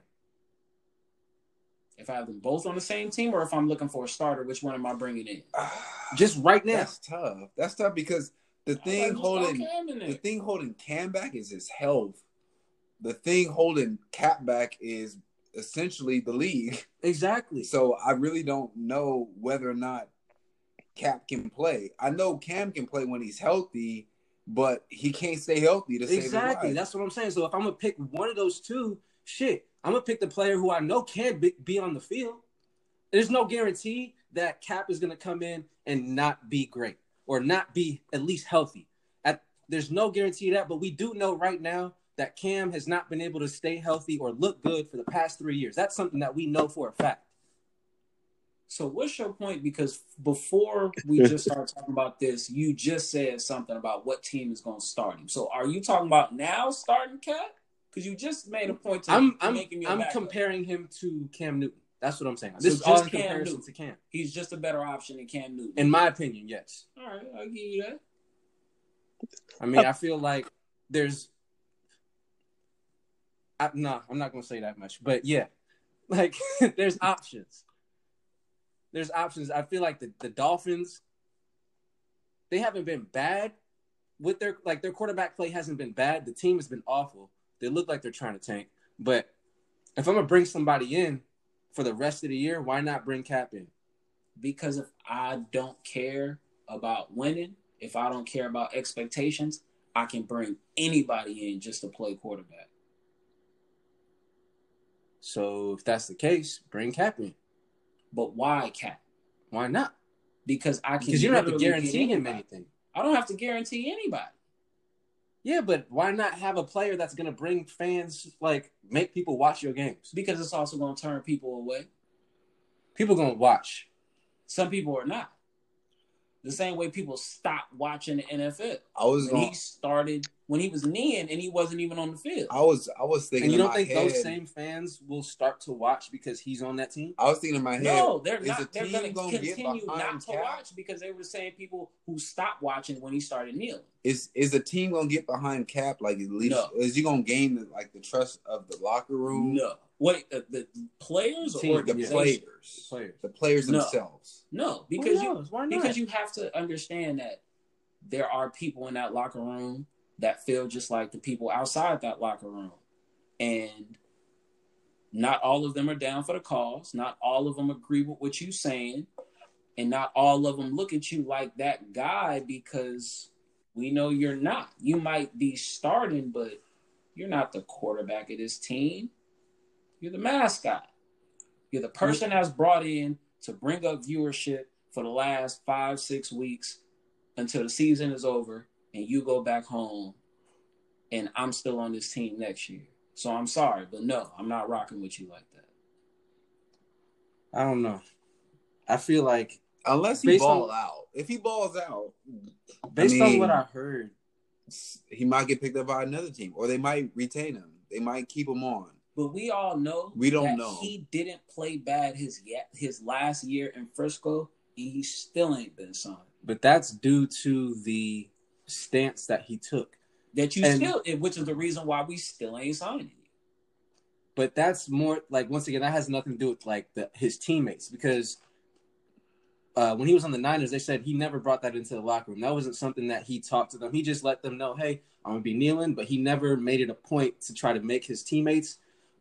If I have them both on the same team, or if I'm looking for a starter, which one am I bringing in? Just right now. That's tough. That's tough because the thing holding the thing holding Cam back is his health. The thing holding Cap back is essentially the league. Exactly. So I really don't know whether or not Cap can play. I know Cam can play when he's healthy, but he can't stay healthy to save his life. Exactly. That's what I'm saying. So if I'm gonna pick one of those two, shit, I'm gonna pick the player who I know can be, be on the field. There's no guarantee that Cap is gonna come in and not be great or not be at least healthy. At, there's no guarantee of that, but we do know right now that Cam has not been able to stay healthy or look good for the past three years. That's something that we know for a fact. So what's your point? Because before we just started talking about this, you just said something about what team is going to start him. So are you talking about now starting Cap? Because you just made a point to I'm, I'm, make him your I'm backup. comparing him to Cam Newton. That's what I'm saying. So This is just all in Cam comparison Newton. to Cam. He's just a better option than Cam Newton. In my opinion, yes. All right, I'll give you that. I mean, I feel like there's I, no, I'm not going to say that much. But, yeah, like, there's options. There's options. I feel like the, the Dolphins, they haven't been bad with their – like, their quarterback play hasn't been bad. The team has been awful. They look like they're trying to tank. But if I'm going to bring somebody in for the rest of the year, why not bring Cap in? Because if I don't care about winning, if I don't care about expectations, I can bring anybody in just to play quarterback. So if that's the case, bring Cap in. But why Cap? Why not? Because I can. Because you don't have to literally guarantee get him anybody. anything. I don't have to guarantee anybody. Yeah, but why not have a player that's going to bring fans, like, make people watch your games? Because it's also going to turn people away. People going to watch. Some people are not. The same way people stopped watching the N F L. I was when gonna, he started when he was kneeing and he wasn't even on the field. I was I was thinking. And you in don't my think head, those same fans will start to watch because he's on that team? I was thinking in my head. No, they're is not. the They're team going to continue not behind to Cap? watch because they were saying people who stopped watching when he started kneeling. Is is the team gonna get behind Cap? Like at least No. is you gonna gain the, like the trust of the locker room? No, wait, uh, the players Team, or The Yeah. players, The players. the players No. themselves. No, because Who you knows? Why not? because you have to understand that there are people in that locker room that feel just like the people outside that locker room. And not all of them are down for the cause. Not all of them agree with what you're saying. And not all of them look at you like that guy because we know you're not. You might be starting, but you're not the quarterback of this team. You're the mascot. You're the person that's brought in to bring up viewership for the last five, six weeks until the season is over and you go back home and I'm still on this team next year. So I'm sorry, but no, I'm not rocking with you like that. I don't know. I feel like Unless he Based ball on- out. If he balls out, based I mean, on what I heard, he might get picked up by another team, or they might retain him. They might keep him on. But we all know We don't that know. he didn't play bad his yet his last year in Frisco, and he still ain't been signed. but that's due to the stance that he took. That you And- still, which is the reason why we still ain't signing you. But that's more like, once again, that has nothing to do with like the, his teammates, because uh, when he was on the Niners, they said he never brought that into the locker room. That wasn't something that he talked to them. He just let them know, hey, I'm gonna be kneeling, but he never made it a point to try to make his teammates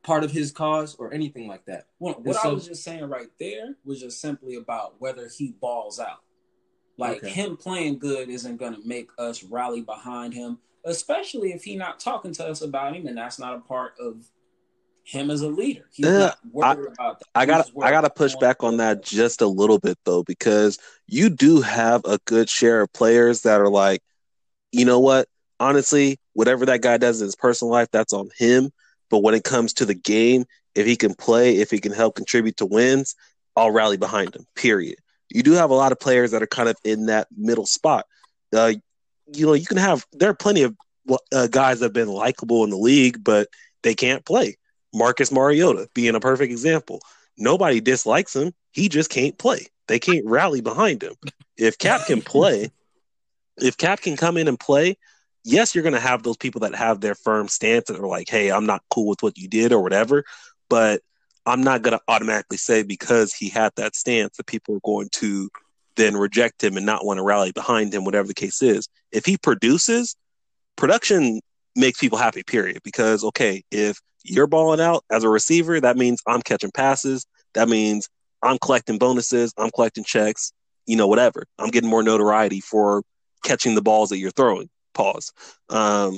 part of his cause or anything like that. Well, what so, I was just saying right there was just simply about whether he balls out. Like, okay. him playing good isn't going to make us rally behind him, especially if he's not talking to us about him, and that's not a part of him as a leader. He's uh, not worried I, about that. I got I got to push back on that just a little bit, though, because you do have a good share of players that are like, you know what? Honestly, whatever that guy does in his personal life, that's on him. But when it comes to the game, if he can play, if he can help contribute to wins, I'll rally behind him, period. You do have a lot of players that are kind of in that middle spot. Uh, you know, you can have – there are plenty of uh, guys that have been likable in the league, but they can't play. Marcus Mariota being a perfect example. Nobody dislikes him. He just can't play. They can't rally behind him. If Cap can play – if Cap can come in and play, yes, you're going to have those people that have their firm stance and are like, hey, I'm not cool with what you did or whatever, but I'm not going to automatically say because he had that stance that people are going to then reject him and not want to rally behind him, whatever the case is. If he produces, production makes people happy, period, because, okay, if you're balling out as a receiver, that means I'm catching passes. That means I'm collecting bonuses. I'm collecting checks, you know, whatever. I'm getting more notoriety for catching the balls that you're throwing. Pause. Um,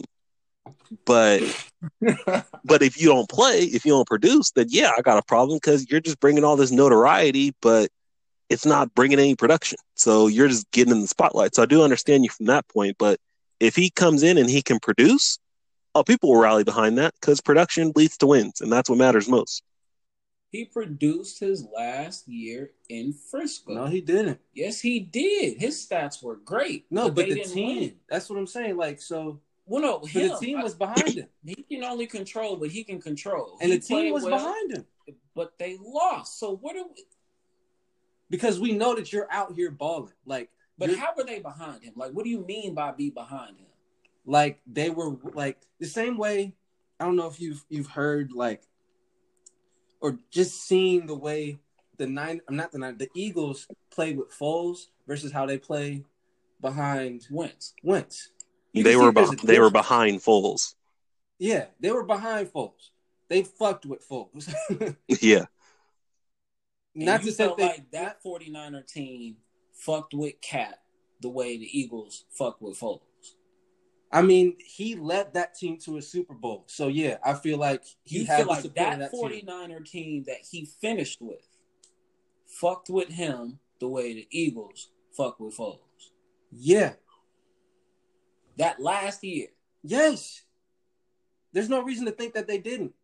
but but if you don't play, if you don't produce, then yeah, I got a problem because you're just bringing all this notoriety, but it's not bringing any production. So you're just getting in the spotlight. So I do understand you from that point. But if he comes in and he can produce, oh, people will rally behind that because production leads to wins, and that's what matters most. He produced his last year in Frisco. No, he didn't. Yes, he did. His stats were great. No, but, but the didn't team. Win. That's what I'm saying. Like, so. Well, no, him, the team was behind him. He can only control what he can control. And he the team was well, behind him. But they lost. So what do we. Because we know that you're out here balling. Like, but how were they behind him? Like, what do you mean by be behind him? Like, they were, like, the same way. I don't know if you've you've heard, like, or just seeing the way the nine, I'm not the nine, the Eagles play with Foles versus how they play behind Wentz. Wentz. You they were be- they were behind Foles. Yeah, they were behind Foles. They fucked with Foles. Yeah. Not to say like that 49er team fucked with Cap the way the Eagles fucked with Foles. I mean, he led that team to a Super Bowl. So, yeah, I feel like he you had feel the like support that, of that 49er team. team that he finished with fucked with him the way the Eagles fucked with Foles. Yeah. That last year. Yes. There's no reason to think that they didn't.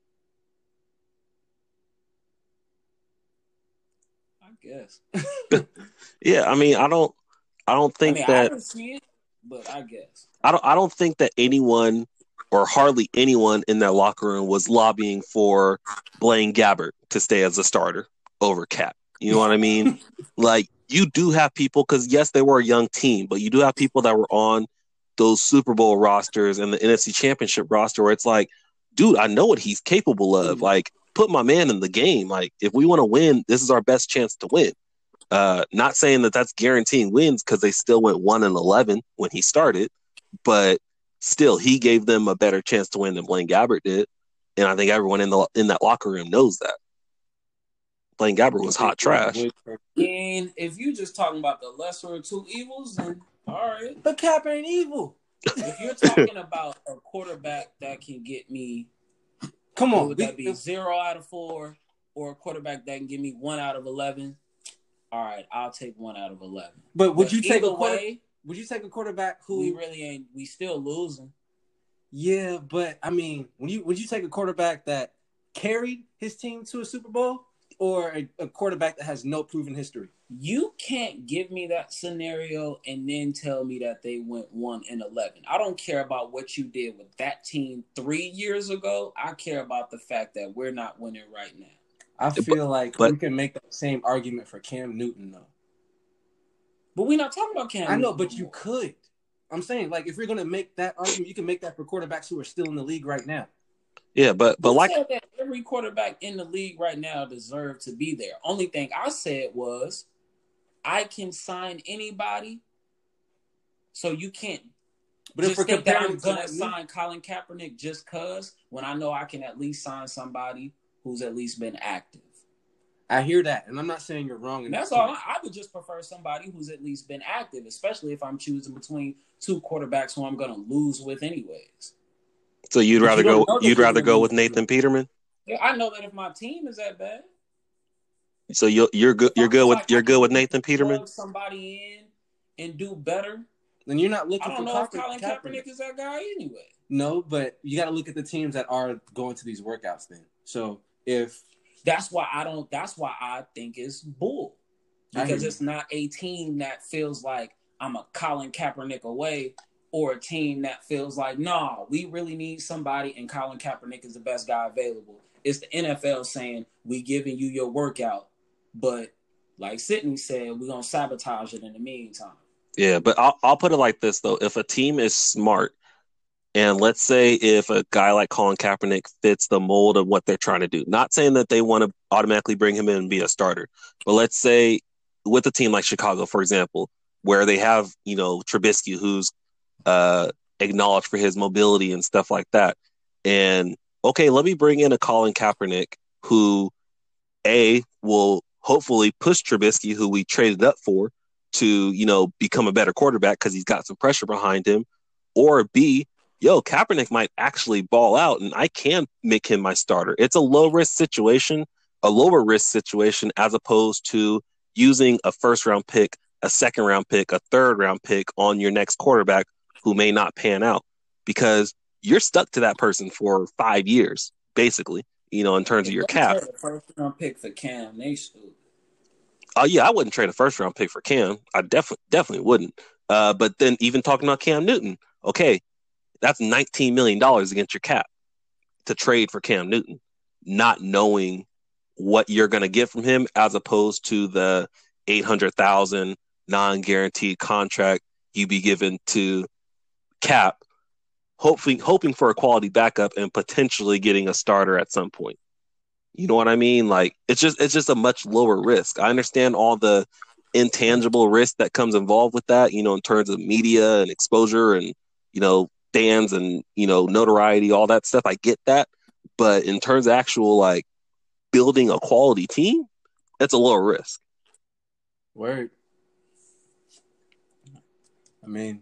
I guess. Yeah, I mean, I don't I don't think I mean, that I didn't see it, but I guess. I don't I don't think that anyone or hardly anyone in that locker room was lobbying for Blaine Gabbert to stay as a starter over Cap. You know what I mean? Like, you do have people, because yes, they were a young team, but you do have people that were on those Super Bowl rosters and the N F C Championship roster where it's like, dude, I know what he's capable of. Like, put my man in the game. Like, if we want to win, this is our best chance to win. Uh, not saying that that's guaranteeing wins because they still went one and eleven when he started, but still, he gave them a better chance to win than Blaine Gabbert did, and I think everyone in the in that locker room knows that. Blaine Gabbert was hot trash. And if you're just talking about the lesser of two evils, then all right. But Cap ain't evil. If you're talking about a quarterback that can get me, come on, would that be zero out of four, or a quarterback that can give me one out of eleven? All right, I'll take one out of eleven. But would but you take a quarter, way, Would you take a quarterback who we really ain't? We still losing. Yeah, but I mean, when you would you take a quarterback that carried his team to a Super Bowl, or a, a quarterback that has no proven history? You can't give me that scenario and then tell me that they went one and eleven. I don't care about what you did with that team three years ago. I care about the fact that we're not winning right now. I feel but, like but, we can make that same argument for Cam Newton, though. But we're not talking about Cam Newton. I know, but you could. I'm saying, like, if you're going to make that argument, you can make that for quarterbacks who are still in the league right now. Yeah, but but Who like said that every quarterback in the league right now deserved to be there. Only thing I said was, I can sign anybody, so you can't But if just we're think that comparing I'm to gonna that, sign Colin Kaepernick just cause when I know I can at least sign somebody who's at least been active. I hear that, and I'm not saying you're wrong. In That's this all. point. I, I would just prefer somebody who's at least been active, especially if I'm choosing between two quarterbacks who I'm gonna lose with anyways. So you'd But rather you don't go know that you'd you're rather gonna go lose with Nathan Peterman? Yeah, I know that if my team is that bad, So you're you're good if you're I good feel with like I you're can good with just Nathan Peterman? plug somebody in and do better, then you're not I looking don't for know if Colin Colin Kaepernick. Kaepernick is that guy anyway. No, but you got to look at the teams that are going to these workouts. Then, so if That's why I don't. That's why I think it's bull I hear because you. it's not a team that feels like I'm a Colin Kaepernick away, or a team that feels like, nah, we really need somebody, and Colin Kaepernick is the best guy available. It's the N F L saying we giving you your workout, but like Sydney said, we're gonna sabotage it in the meantime. Yeah, but I'll I'll put it like this though: if a team is smart, and let's say if a guy like Colin Kaepernick fits the mold of what they're trying to do, not saying that they want to automatically bring him in and be a starter, but let's say with a team like Chicago, for example, where they have you know Trubisky, who's uh, acknowledged for his mobility and stuff like that, and okay, let me bring in a Colin Kaepernick who a will hopefully push Trubisky, who we traded up for, to you know become a better quarterback because he's got some pressure behind him, or B, yo, Kaepernick might actually ball out and I can make him my starter. It's a low risk situation, a lower risk situation, as opposed to using a first round pick, a second round pick, a third round pick on your next quarterback who may not pan out because you're stuck to that person for five years, basically, you know, in terms of If your they cap. trade a first round pick for Cam, they stupid. Oh yeah, I wouldn't trade a first round pick for Cam. I definitely definitely wouldn't. Uh, but then even talking about Cam Newton, okay, that's nineteen million dollars against your cap to trade for Cam Newton, not knowing what you're going to get from him, as opposed to the eight hundred thousand dollars non-guaranteed contract you be given to Cap, hoping hoping for a quality backup and potentially getting a starter at some point. You know what I mean? Like it's just it's just a much lower risk. I understand all the intangible risk that comes involved with that, you know, in terms of media and exposure and, you know, fans and, you know, notoriety, all that stuff. I get that. But in terms of actual like building a quality team, it's a lower risk. Word. I mean,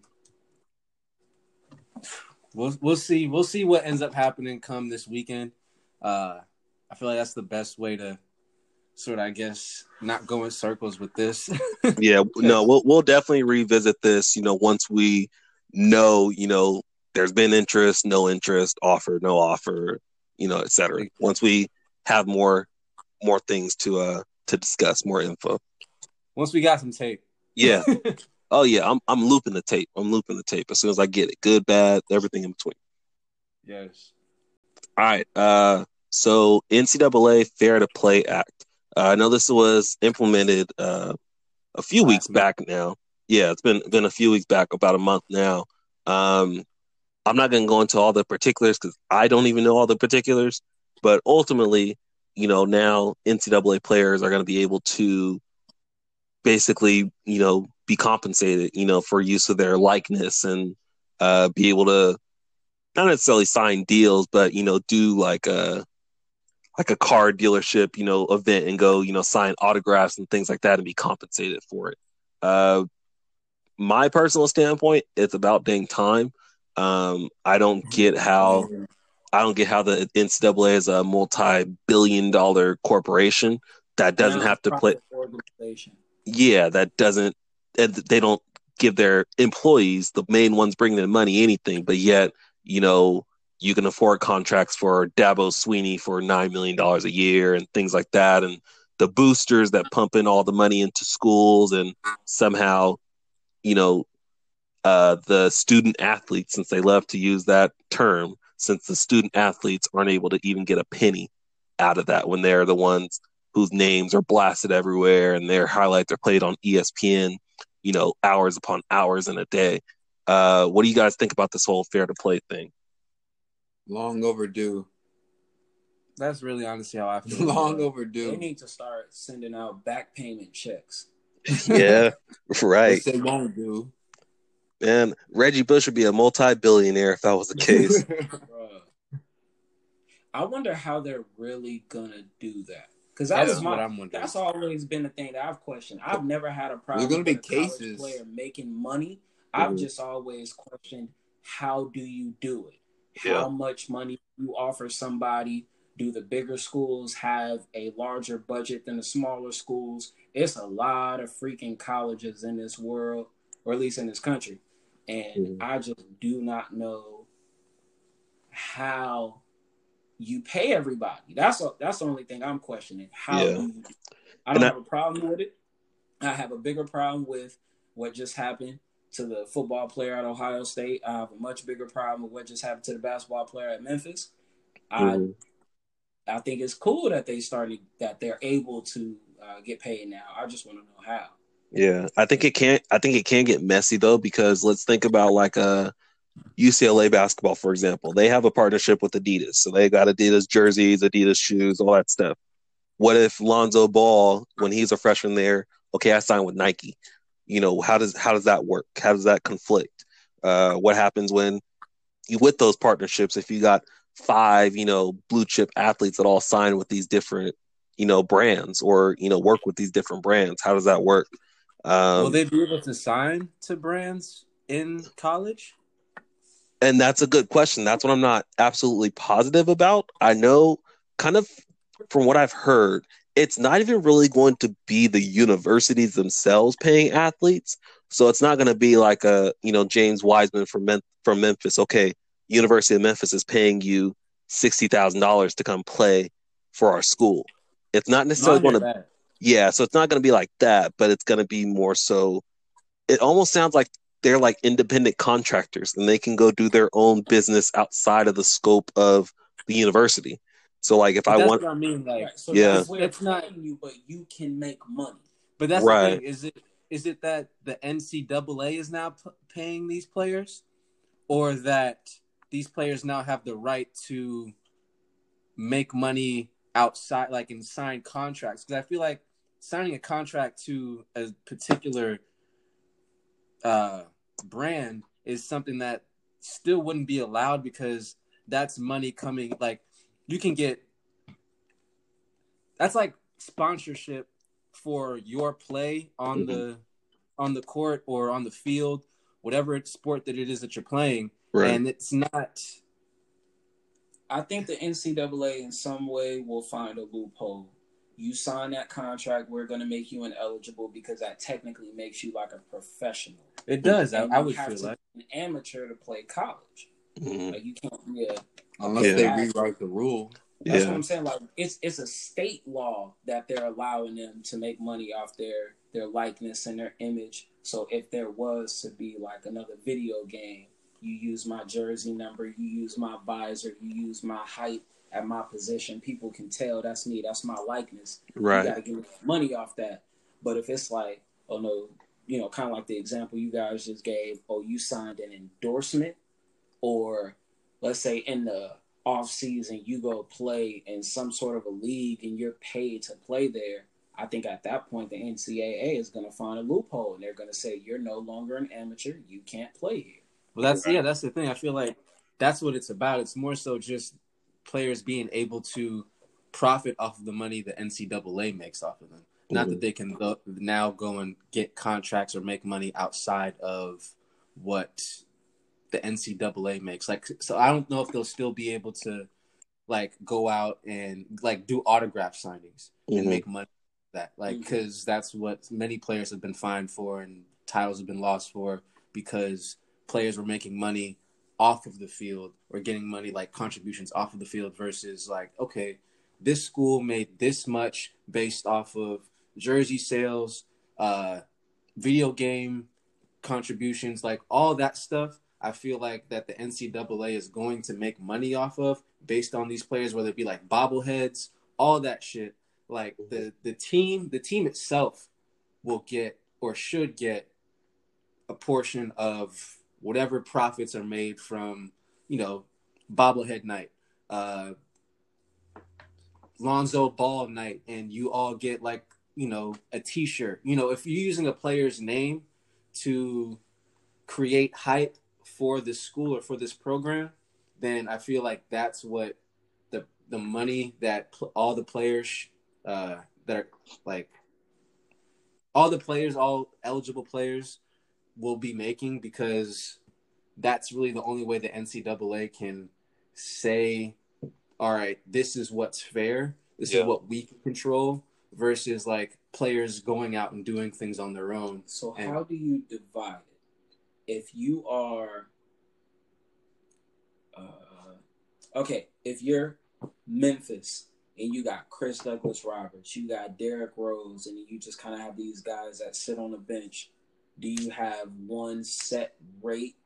we'll we'll see we'll see what ends up happening come this weekend. Uh, I feel like that's the best way to sort of, I guess, not go in circles with this. Yeah, no, we'll we'll definitely revisit this, you know, once we know, you know, there's been interest, no interest, offer, no offer, you know, et cetera. Exactly. Once we have more more things to uh to discuss, more info. Once we got some tape. Yeah. Oh yeah, I'm I'm looping the tape. I'm looping the tape as soon as I get it. Good, bad, everything in between. Yes. All right. Uh, so N C double A Fair to Play Act. Uh, I know this was implemented uh, a few Last weeks month. back now. Yeah, it's been been a few weeks back, about a month now. Um, I'm not going to go into all the particulars because I don't even know all the particulars. But ultimately, you know, now N C double A players are going to be able to basically, you know, be compensated, you know, for use of their likeness and uh, be able to not necessarily sign deals, but, you know, do like a like a car dealership, you know, event and go, you know, sign autographs and things like that and be compensated for it. Uh, my personal standpoint, it's about dang time. Um, I don't get how I don't get how the N C double A is a multi-billion dollar corporation that doesn't have to play. Organization. Yeah, that doesn't. They don't give their employees, the main ones bringing in money, anything. But yet, you know, you can afford contracts for Dabo Sweeney for nine million dollars a year and things like that, and the boosters that pump in all the money into schools, and somehow, you know, uh, the student athletes, since they love to use that term, since the student athletes aren't able to even get a penny out of that when they're the ones whose names are blasted everywhere and their highlights are played on E S P N, you know, hours upon hours in a day. Uh, what do you guys think about this whole fair to play thing? Long overdue. That's really honestly how I feel. Long They overdue. need to start sending out back payment checks. Yeah, right. Which they won't do. Man, Reggie Bush would be a multi-billionaire if that was the case. Bruh. I wonder how they're really gonna do that. Because That's that's what my I'm wondering. that's always been the thing that I've questioned. I've never had a problem gonna be with a college cases. player making money. I've Mhm. just always questioned, how do you do it? Yeah. How much money you offer somebody? Do the bigger schools have a larger budget than the smaller schools? It's a lot of freaking colleges in this world, or at least in this country. And Mhm. I just do not know how you pay everybody. That's a, that's the only thing I'm questioning. How Yeah. do you? I don't And I- have a problem with it. I have a bigger problem with what just happened to the football player at Ohio State. I have a much bigger problem with what just happened to the basketball player at Memphis. I Mhm. I think it's cool that they started that they're able to uh, get paid now. I just want to know how. Yeah, I think it can't. I think it can get messy though, because let's think about like a U C L A basketball, for example. They have a partnership with Adidas, so they got Adidas jerseys, Adidas shoes, all that stuff. What if Lonzo Ball, when he's a freshman there, okay, I signed with Nike. You know, how does how does that work? How does that conflict? Uh, what happens when you with those partnerships? If you got five, you know, blue chip athletes that all sign with these different, you know, brands, or you know, work with these different brands, how does that work? Um, Will they be able to sign to brands in college? And that's a good question. That's what I'm not absolutely positive about. I know, kind of from what I've heard, it's not even really going to be the universities themselves paying athletes. So it's not going to be like a, you know, James Wiseman from Mem- from Memphis. Okay, University of Memphis is paying you sixty thousand dollars to come play for our school. It's not No, I necessarily hear going to, that. yeah. So it's not going to be like that, but it's going to be more so. It almost sounds like they're like independent contractors and they can go do their own business outside of the scope of the university. So like if But I that's want, what I mean. Like, Right. So yeah, that's where it's not. paying you, but you can make money. But that's the right. thing. Is it is it that the N C double A is now p- paying these players, or that these players now have the right to make money outside, like in signed contracts? Because I feel like signing a contract to a particular uh, brand is something that still wouldn't be allowed, because that's money coming. Like you can get that's like sponsorship for your play on Mhm. the on the court or on the field, whatever sport that it is that you're playing, Right. and it's not. I think the N C double A in some way will find a loophole. You sign that contract, we're going to make you ineligible because that technically makes you like a professional. It does. I, And I you would have feel to like be an amateur to play college. Mhm. Like you can't be a Unless Yeah. they rewrite the rule. That's Yeah. what I'm saying. Like it's it's a state law that they're allowing them to make money off their their likeness and their image. So if there was to be like another video game, you use my jersey number, you use my visor, you use my height at my position, people can tell that's me, that's my likeness. Right. You got to give me money off that. But if it's like, oh no, you know, kind of like the example you guys just gave, oh, you signed an endorsement, or let's say in the off season you go play in some sort of a league and you're paid to play there, I think at that point the N C double A is going to find a loophole and they're going to say you're no longer an amateur, you can't play here. well, that's yeah, that's the thing. I feel like that's what it's about. It's more so just players being able to profit off of the money the N C double A makes off of them. Not Mhm. that they can go, now go and get contracts or make money outside of what the N C double A makes. Like, so I don't know if they'll still be able to like go out and like do autograph signings and Mhm. make money with that, like, Mhm. because that's what many players have been fined for and titles have been lost for, because players were making money off of the field or getting money like contributions off of the field versus like, okay, this school made this much based off of jersey sales, uh, video game contributions, like all that stuff. I feel like that the N C double A is going to make money off of based on these players, whether it be like bobbleheads, all that shit. Like the the team, the team itself will get or should get a portion of whatever profits are made from, you know, bobblehead night, uh, Lonzo Ball night, and you all get like, you know, a T-shirt. You know, if you're using a player's name to create hype for this school or for this program, then I feel like that's what the the money that pl- all the players uh, that are like all the players, all eligible players will be making, because that's really the only way the N C double A can say, all right, this is what's fair. This Yeah. is what we can control, versus like players going out and doing things on their own. So And- how do you divide it? If you are, uh, okay, if you're Memphis and you got Chris Douglas Roberts, you got Derrick Rose, and you just kind of have these guys that sit on the bench, do you have one set rate?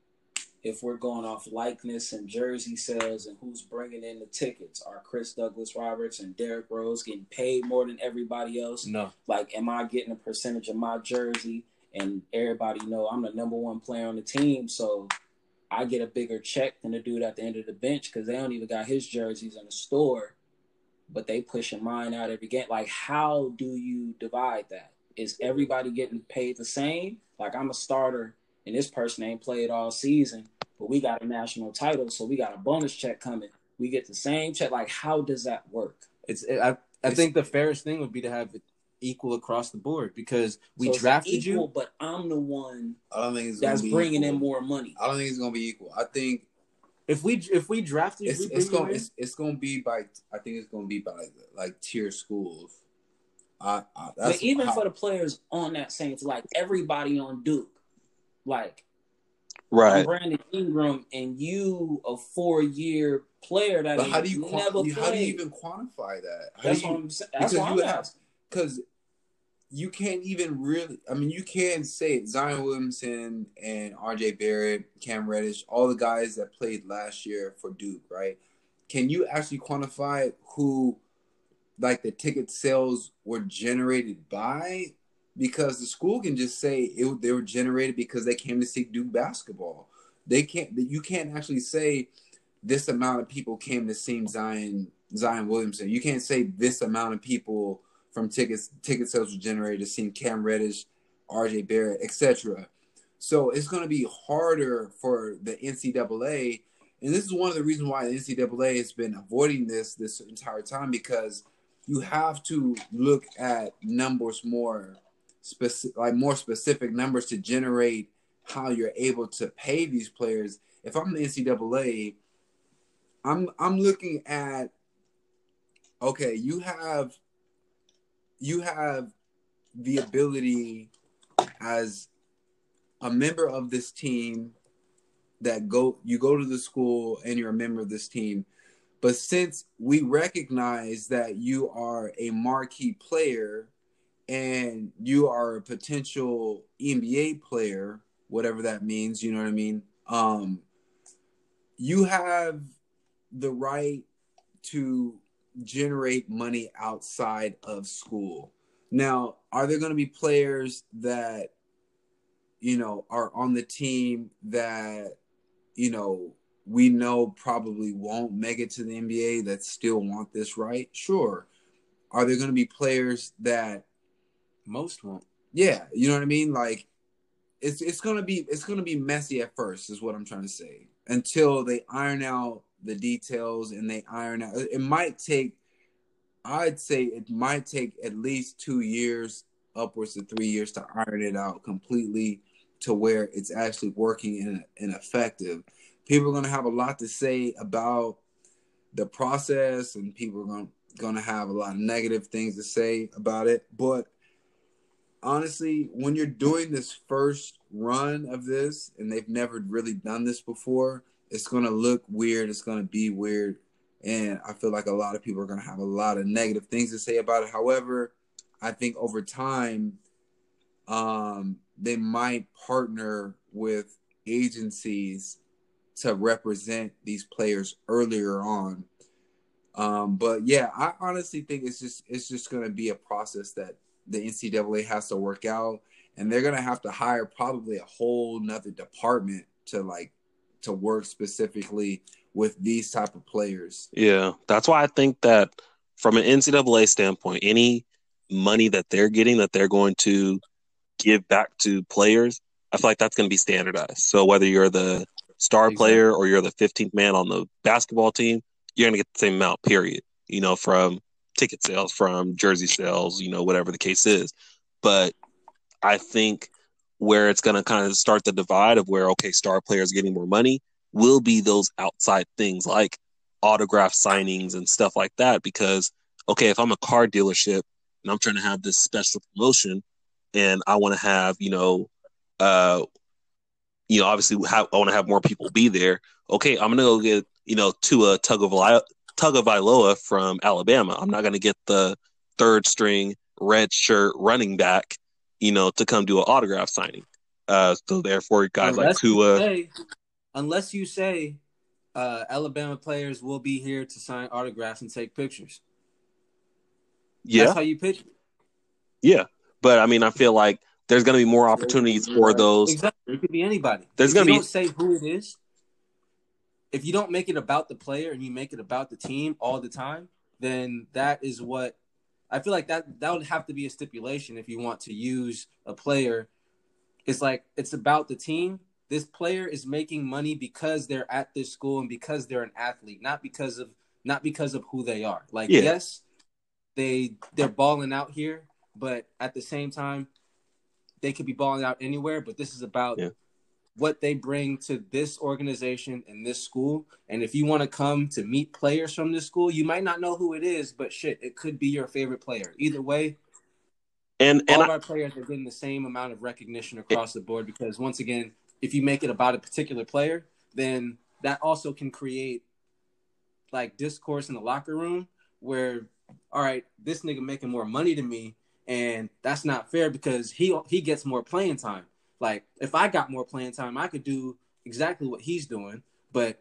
If we're going off likeness and jersey sales and who's bringing in the tickets, are Chris Douglas Roberts and Derrick Rose getting paid more than everybody else? No. Like, am I getting a percentage of my jersey? And everybody know I'm the number one player on the team, so I get a bigger check than the dude at the end of the bench because they don't even got his jerseys in the store, but they pushing mine out every game. Like, how do you divide that? Is everybody getting paid the same? Like, I'm a starter, and this person ain't played all season, but we got a national title, so we got a bonus check coming. We get the same check. Like, how does that work? It's I I It's- think the fairest thing would be to have it equal across the board, because we So it's drafted equal, you. but I'm the one I don't think it's that's gonna be bringing in equal. more money. I don't think it's gonna be equal. I think If we if we drafted, it's we it's bring gonna you in, it's, it's gonna be by I think it's gonna be by like, like tier schools. I, I that's But even how, for the players on that same, like everybody on Duke, like I'm Right. Brandon Ingram, and you a four year player that but how do you ain't quan- never you- how do you played. even quantify that? How That's do you, what I'm saying. That's because what you I'm have asking. because you can't even really. I mean, you can say it. Zion Williamson and R J Barrett, Cam Reddish, all the guys that played last year for Duke, right? Can you actually quantify who, like, the ticket sales were generated by? Because the school can just say it, they were generated because they came to see Duke basketball. They can't. You can't actually say this amount of people came to see Zion Zion Williamson. You can't say this amount of people from tickets ticket sales were generated to see Cam Reddish, R J Barrett, et cetera. So it's going to be harder for the N C double A, and this is one of the reasons why the N C double A has been avoiding this this entire time, because you have to look at numbers more specific, like more specific numbers to generate how you're able to pay these players. If I'm the N C double A, I'm I'm looking at, okay, you have you have the ability as a member of this team that go you go to the school and you're a member of this team. But since we recognize that you are a marquee player and you are a potential N B A player, whatever that means, you know what I mean? Um, you have the right to generate money outside of school. Now, are there going to be players that, you know, are on the team that, you know, we know probably won't make it to the N B A that still want this right? Sure. Are there going to be players that most won't. Yeah, you know what I mean? Like, it's it's gonna be it's gonna be messy at first, is what I'm trying to say, until they iron out the details and they iron out. It might take, I'd say, it might take at least two years, upwards of three years, to iron it out completely to where it's actually working and, and effective. People are gonna have a lot to say about the process, and people are gonna gonna have a lot of negative things to say about it, but honestly, when you're doing this first run of this and they've never really done this before, it's going to look weird. It's going to be weird. And I feel like a lot of people are going to have a lot of negative things to say about it. However, I think over time, um, they might partner with agencies to represent these players earlier on. Um, but yeah, I honestly think it's just it's just going to be a process that the N C double A has to work out, and they're gonna have to hire probably a whole nother department to like to work specifically with these type of players. Yeah, that's why I think that from an N C double A standpoint, any money that they're getting that they're going to give back to players, I feel like that's going to be standardized. So whether you're the star Exactly. player or you're the fifteenth man on the basketball team, you're going to get the same amount, period. You know, from ticket sales, from jersey sales, you know, whatever the case is. But I think where it's going to kind of start the divide of where, okay, star players getting more money will be those outside things like autograph signings and stuff like that. Because, okay, if I'm a car dealership and I'm trying to have this special promotion and I want to have, you know, uh, you know, obviously have, I want to have more people be there. Okay, I'm going to go get, you know, Tua Tagovailoa, Tagovailoa from Alabama. I'm not going to get the third string red shirt running back, you know, to come do an autograph signing. Uh, so therefore, guys unless like Tua, you say, unless you say uh, Alabama players will be here to sign autographs and take pictures. yeah, That's how you pitch it. yeah. But I mean, I feel like there's going to be more opportunities for those. Exactly, it could be anybody. There's If going you to be don't say who it is, if you don't make it about the player and you make it about the team all the time, then that is what I feel like that that would have to be a stipulation if you want to use a player. It's like it's about the team. This player is making money because they're at this school and because they're an athlete, not because of not because of who they are. Like, Yeah. yes, they they're balling out here, but at the same time, they could be balling out anywhere. But this is about Yeah. what they bring to this organization and this school. And if you want to come to meet players from this school, you might not know who it is, but shit, it could be your favorite player. Either way, and all and of I, our players are getting the same amount of recognition across the board because, once again, if you make it about a particular player, then that also can create like discourse in the locker room where, all right, this nigga making more money than me, and that's not fair because he he gets more playing time. Like, if I got more playing time, I could do exactly what he's doing, but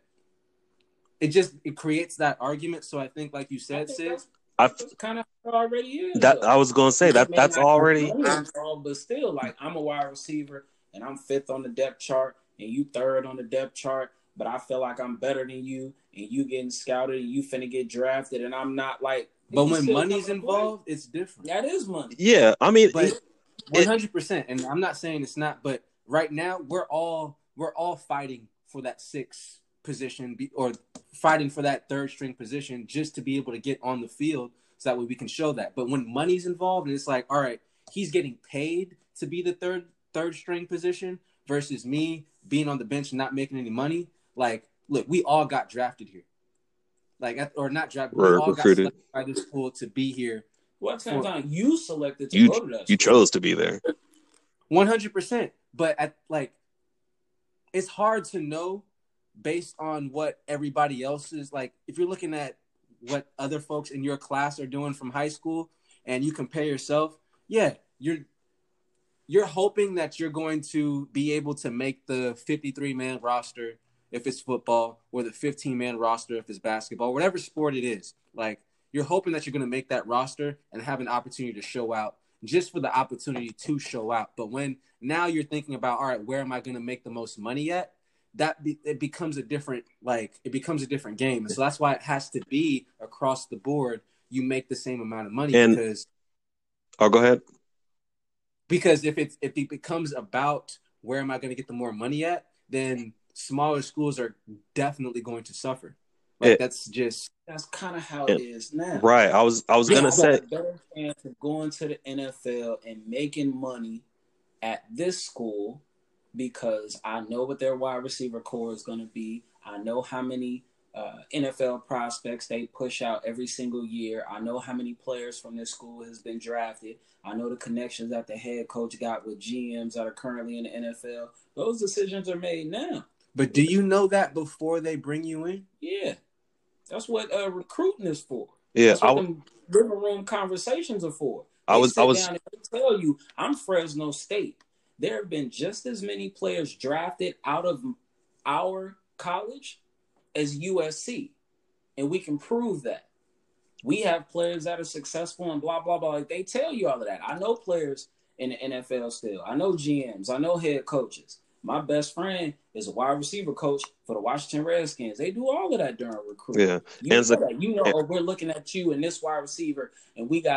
it just it creates that argument. So I think, like you said, Sid, I That's kind of how it already is. that though. I was going to say It that may that's not be already money involved, but still, like, I'm a wide receiver and I'm fifth on the depth chart and you third on the depth chart, but I feel like I'm better than you and you getting scouted and you finna get drafted and I'm not, like. but you when still money's come to play. involved, it's different. That is money. yeah. I mean, But it- one hundred percent, and I'm not saying it's not, but right now we're all we're all fighting for that sixth position be, or fighting for that third string position just to be able to get on the field so that way we can show that. But when money's involved and it's like, all right, he's getting paid to be the third third string position versus me being on the bench and not making any money. Like, look, we all got drafted here. Like, or not drafted, we Re- all got recruited. selected by this school to be here. What time time you selected to you go to that you school. chose to be there. one hundred percent. But at like, it's hard to know based on what everybody else is like. If you're looking at what other folks in your class are doing from high school, and you compare yourself, yeah, you're you're hoping that you're going to be able to make the fifty-three man roster if it's football, or the fifteen man roster if it's basketball, whatever sport it is. Like, you're hoping that you're going to make that roster and have an opportunity to show out, just for the opportunity to show out. But when now you're thinking about, all right, where am I going to make the most money at? That be, it becomes a different, like, it becomes a different game. And so that's why it has to be across the board. You make the same amount of money And- because, Oh, go ahead. because if it's, if it becomes about where am I going to get the more money at, then smaller schools are definitely going to suffer. Like, It- that's just, That's kind of how It- it is now. Right. I was I was You gonna got say a better chance of going to the N F L and making money at this school because I know what their wide receiver core is going to be. I know how many uh, N F L prospects they push out every single year. I know how many players from this school has been drafted. I know the connections that the head coach got with G Ms that are currently in the N F L. Those decisions are made now. but do you know that before they bring you in? Yeah. That's what uh, recruiting is for. yeah. That's I, what w- them living room conversations are for. They I was sit I was down and they tell you, I'm Fresno State. There have been just as many players drafted out of our college as U S C. And we can prove that. We have players that are successful and blah, blah, blah. Like, they tell you all of that. I know players in the N F L still. I know G Ms. I know head coaches. My best friend is a wide receiver coach for the Washington Redskins. They do all of that during recruiting. yeah. You know And so- that. You know, oh, we're looking at you and this wide receiver, and we got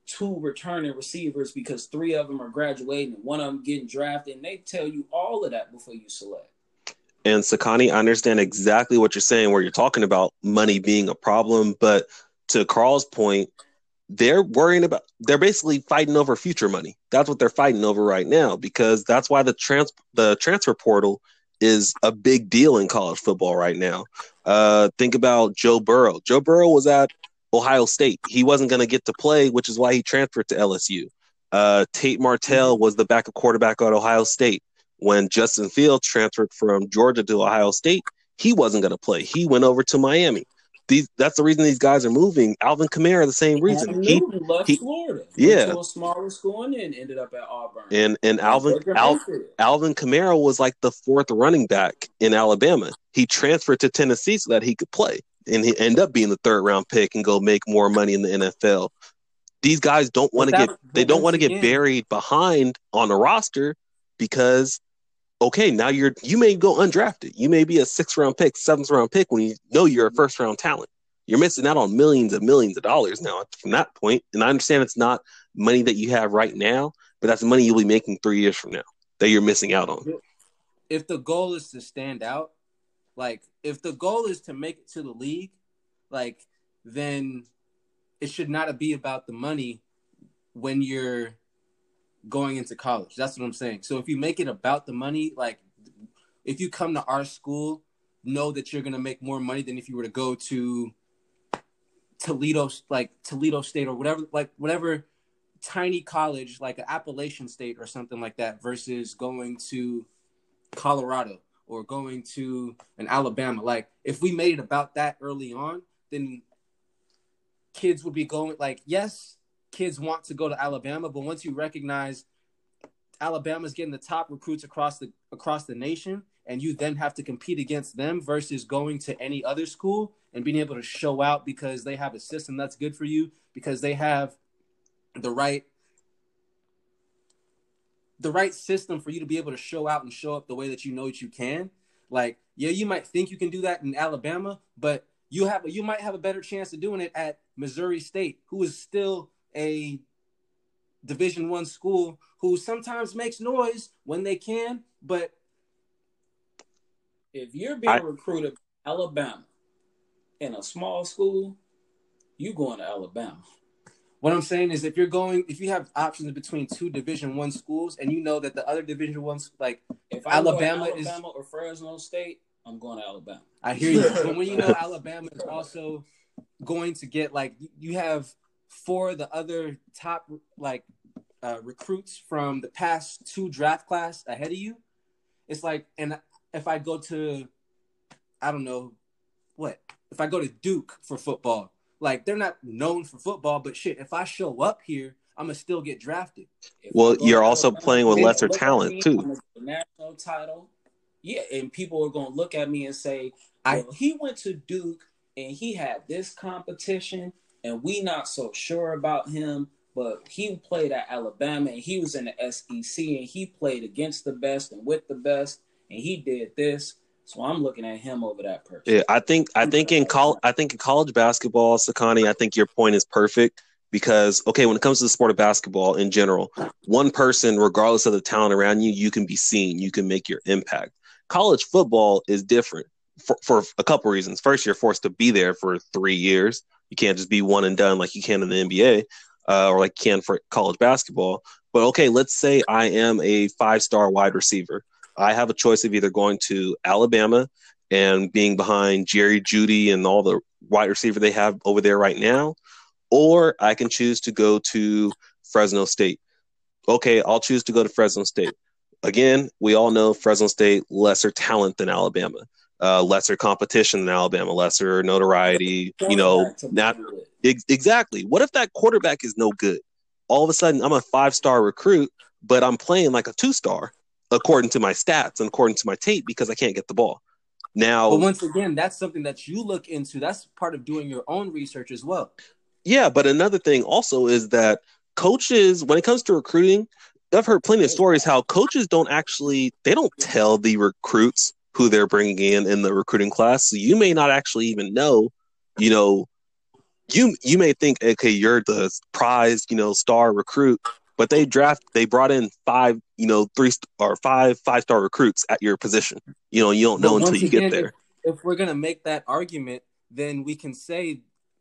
two returning receivers because three of them are graduating and one of them getting drafted, and they tell you all of that before you select. And Sakani, I understand exactly what you're saying, where you're talking about money being a problem, but to Carl's point, they're worrying about, they're basically fighting over future money. That's what they're fighting over right now, because that's why the trans the transfer portal is a big deal in college football right now. Uh, think about Joe Burrow. Joe Burrow was at Ohio State. He wasn't going to get to play, which is why he transferred to L S U. Uh, Tate Martell was the backup quarterback at Ohio State. When Justin Fields transferred from Georgia to Ohio State, he wasn't going to play. He went over to Miami. These, that's the reason these guys are moving. Alvin Kamara, the same reason. Cam He Newton left he, Florida, yeah, went to a smaller school, and then ended up at Auburn. And and Alvin Al, Alvin Kamara was like the fourth running back in Alabama. He transferred to Tennessee so that he could play, and he ended up being the third round pick and go make more money in the N F L. These guys don't want to get they don't want to get buried behind on a roster because, okay, now you're you may go undrafted. You may be a sixth round pick, seventh round pick when you know you're a first round talent. You're missing out on millions and millions of dollars now from that point. And I understand it's not money that you have right now, but that's money you'll be making three years from now that you're missing out on. If the goal is to stand out, like if the goal is to make it to the league, like then it should not be about the money when you're going into college. That's what I'm saying. So if you make it about the money, like if you come to our school, know that you're going to make more money than if you were to go to Toledo, like Toledo State or whatever, like whatever tiny college, like an Appalachian State or something like that, versus going to Colorado or going to an Alabama. Like if we made it about that early on, then kids would be going like, yes, kids want to go to Alabama, but once you recognize Alabama's getting the top recruits across the across the nation, and you then have to compete against them versus going to any other school and being able to show out because they have a system that's good for you, because they have the right the right system for you to be able to show out and show up the way that you know that you can. Like, yeah, you might think you can do that in Alabama, but you have you might have a better chance of doing it at Missouri State, who is still a Division One school who sometimes makes noise when they can, but if you're being I, recruited by Alabama in a small school, you going to Alabama. What I'm saying is, if you're going, if you have options between two Division One schools, and you know that the other Division Ones, like if I Alabama, go to Alabama is, or Fresno State, I'm going to Alabama. I hear you, but when you know Alabama is also going to get like you have four of the other top like uh, recruits from the past two draft class ahead of you, it's like, and if I go to, I don't know what, if I go to Duke for football. Like, they're not known for football, but shit, if I show up here, I'm going to still get drafted. If well, you're also Alabama, playing with lesser talent, me, too. I'm gonna get a national title. Yeah, and people are going to look at me and say, well, I, he went to Duke, and he had this competition, and we not so sure about him, but he played at Alabama, and he was in the S E C, and he played against the best and with the best, and he did this. So I'm looking at him over that person. Yeah, I think I think in col- I think in college basketball, Sakani, I think your point is perfect because, okay, when it comes to the sport of basketball in general, one person, regardless of the talent around you, you can be seen, you can make your impact. College football is different for, for a couple reasons. First, you're forced to be there for three years. You can't just be one and done like you can in the N B A uh, or like you can for college basketball. But, okay, let's say I am a five-star wide receiver. I have a choice of either going to Alabama and being behind Jerry Jeudy and all the wide receiver they have over there right now, or I can choose to go to Fresno State. Okay, I'll choose to go to Fresno State. Again, we all know Fresno State, lesser talent than Alabama, uh, lesser competition than Alabama, lesser notoriety, you know, not ex- exactly. What if that quarterback is no good? All of a sudden, I'm a five-star recruit, but I'm playing like a two-star. According to my stats and according to my tape, because I can't get the ball. Now, but once again, that's something that you look into. That's part of doing your own research as well. Yeah, but another thing also is that coaches, when it comes to recruiting, I've heard plenty of stories how coaches don't actually, they don't tell the recruits who they're bringing in in the recruiting class. So you may not actually even know, you know, you you may think, okay, you're the prized, you know, star recruit, but they draft they brought in five, you know, three or five five star recruits at your position. You know, you don't But know until once you get again, if there. if we're gonna make that argument, then we can say,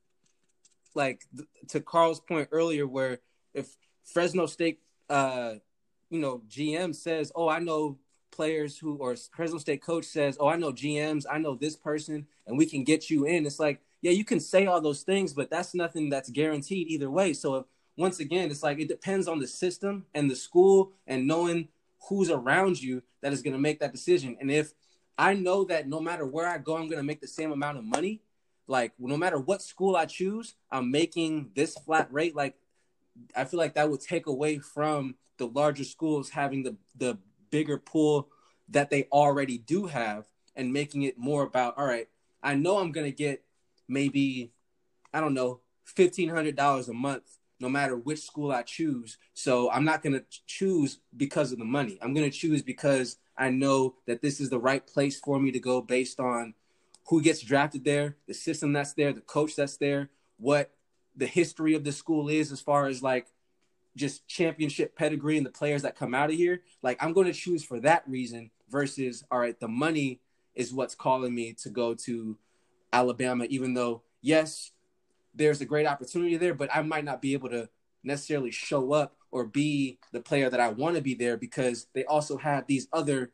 like th- to Carl's point earlier, where if Fresno State, uh, you know, G M says, "Oh, I know players who," or Fresno State coach says, "Oh, I know G Ms, I know this person, and we can get you in." It's like, yeah, you can say all those things, but that's nothing that's guaranteed either way. So if, once again, it's like it depends on the system and the school and knowing who's around you that is going to make that decision. And if I know that no matter where I go, I'm going to make the same amount of money, like no matter what school I choose, I'm making this flat rate. Like I feel like that would take away from the larger schools having the the bigger pool that they already do have, and making it more about, all right, I know I'm going to get maybe, I don't know, fifteen hundred dollars a month no matter which school I choose. So I'm not going to choose because of the money. I'm going to choose because I know that this is the right place for me to go based on who gets drafted there, the system that's there, the coach that's there, what the history of the school is as far as like just championship pedigree and the players that come out of here. Like I'm going to choose for that reason versus, all right, the money is what's calling me to go to Alabama, even though, yes, there's a great opportunity there, but I might not be able to necessarily show up or be the player that I want to be there because they also have these other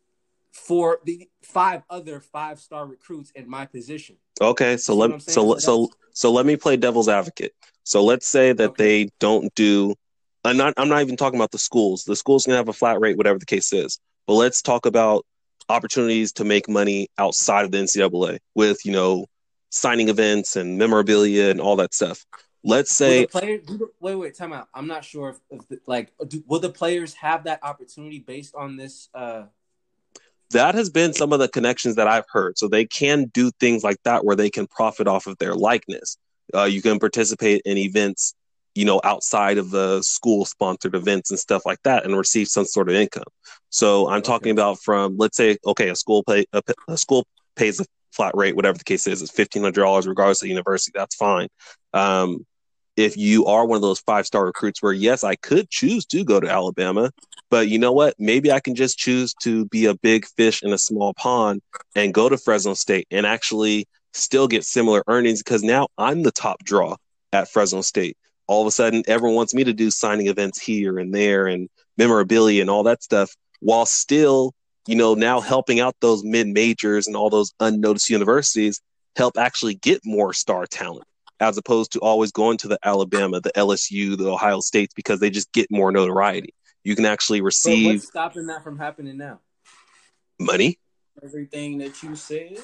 four, the five other five-star recruits in my position. Okay, so You see what let I'm saying? so So so that's so let me play devil's advocate. So let's say that okay. they don't do. I'm not. I'm not even talking about the schools. The schools can have a flat rate, whatever the case is. But let's talk about opportunities to make money outside of the N C double A with, you know, signing events and memorabilia and all that stuff. Let's Will the say player do the, wait, wait, time out. I'm not sure if, if the, like, do, will the players have that opportunity based on this? Uh, that has been some of the connections that I've heard. So they can do things like that where they can profit off of their likeness. Uh, you can participate in events, you know, outside of the school sponsored events and stuff like that and receive some sort of income. So I'm okay, talking about from, let's say, okay, a school pay, a, a school pays a flat rate, whatever the case is, it's fifteen hundred dollars regardless of university. That's fine. Um, if you are one of those five star recruits where, yes, I could choose to go to Alabama, but you know what? Maybe I can just choose to be a big fish in a small pond and go to Fresno State and actually still get similar earnings because now I'm the top draw at Fresno State. All of a sudden, everyone wants me to do signing events here and there and memorabilia and all that stuff while still, you know, now helping out those mid majors and all those unnoticed universities help actually get more star talent as opposed to always going to the Alabama, the L S U, the Ohio States because they just get more notoriety. You can actually but receive what's stopping that from happening now? money. Everything that you said,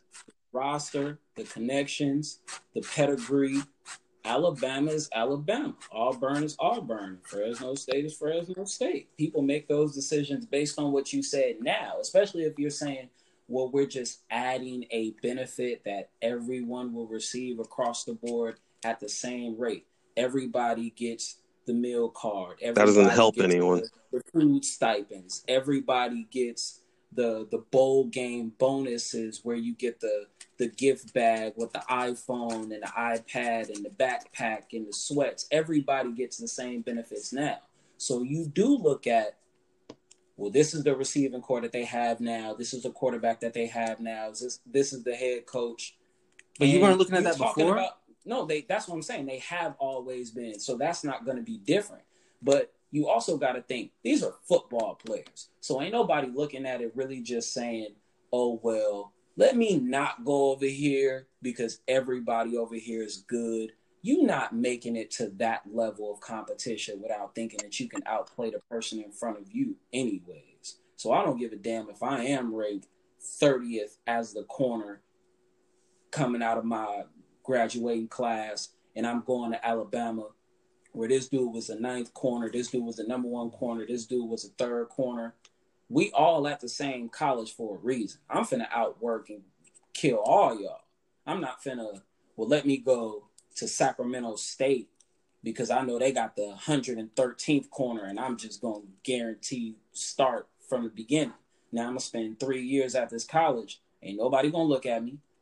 roster, the connections, the pedigree. Alabama is Alabama. Auburn is Auburn. Fresno State is Fresno State. People make those decisions based on what you said now, especially if you're saying, well, we're just adding a benefit that everyone will receive across the board at the same rate. Everybody gets the meal card. That doesn't Everybody help gets anyone. the, the food stipends. Everybody gets the the bowl game bonuses where you get the the gift bag with the iPhone and the iPad and the backpack and the sweats. Everybody gets the same benefits now. So you do look at, well, this is the receiving core that they have now. This is the quarterback that they have now. This this is the head coach. But you And weren't looking at you're that talking before. about, no, they that's what I'm saying. They have always been. So that's not going to be different. But you also got to think these are football players. So ain't nobody looking at it really just saying, oh, well, let me not go over here because everybody over here is good. You're not making it to that level of competition without thinking that you can outplay the person in front of you anyways. So I don't give a damn if I am ranked thirtieth as the corner coming out of my graduating class and I'm going to Alabama where this dude was the ninth corner, this dude was the number one corner, this dude was the third corner. We all at the same college for a reason. I'm finna outwork and kill all y'all. I'm not finna, well, let me go to Sacramento State because I know they got the one hundred thirteenth corner and I'm just going to guarantee start from the beginning. Now I'm going to spend three years at this college. Ain't nobody going to look at me.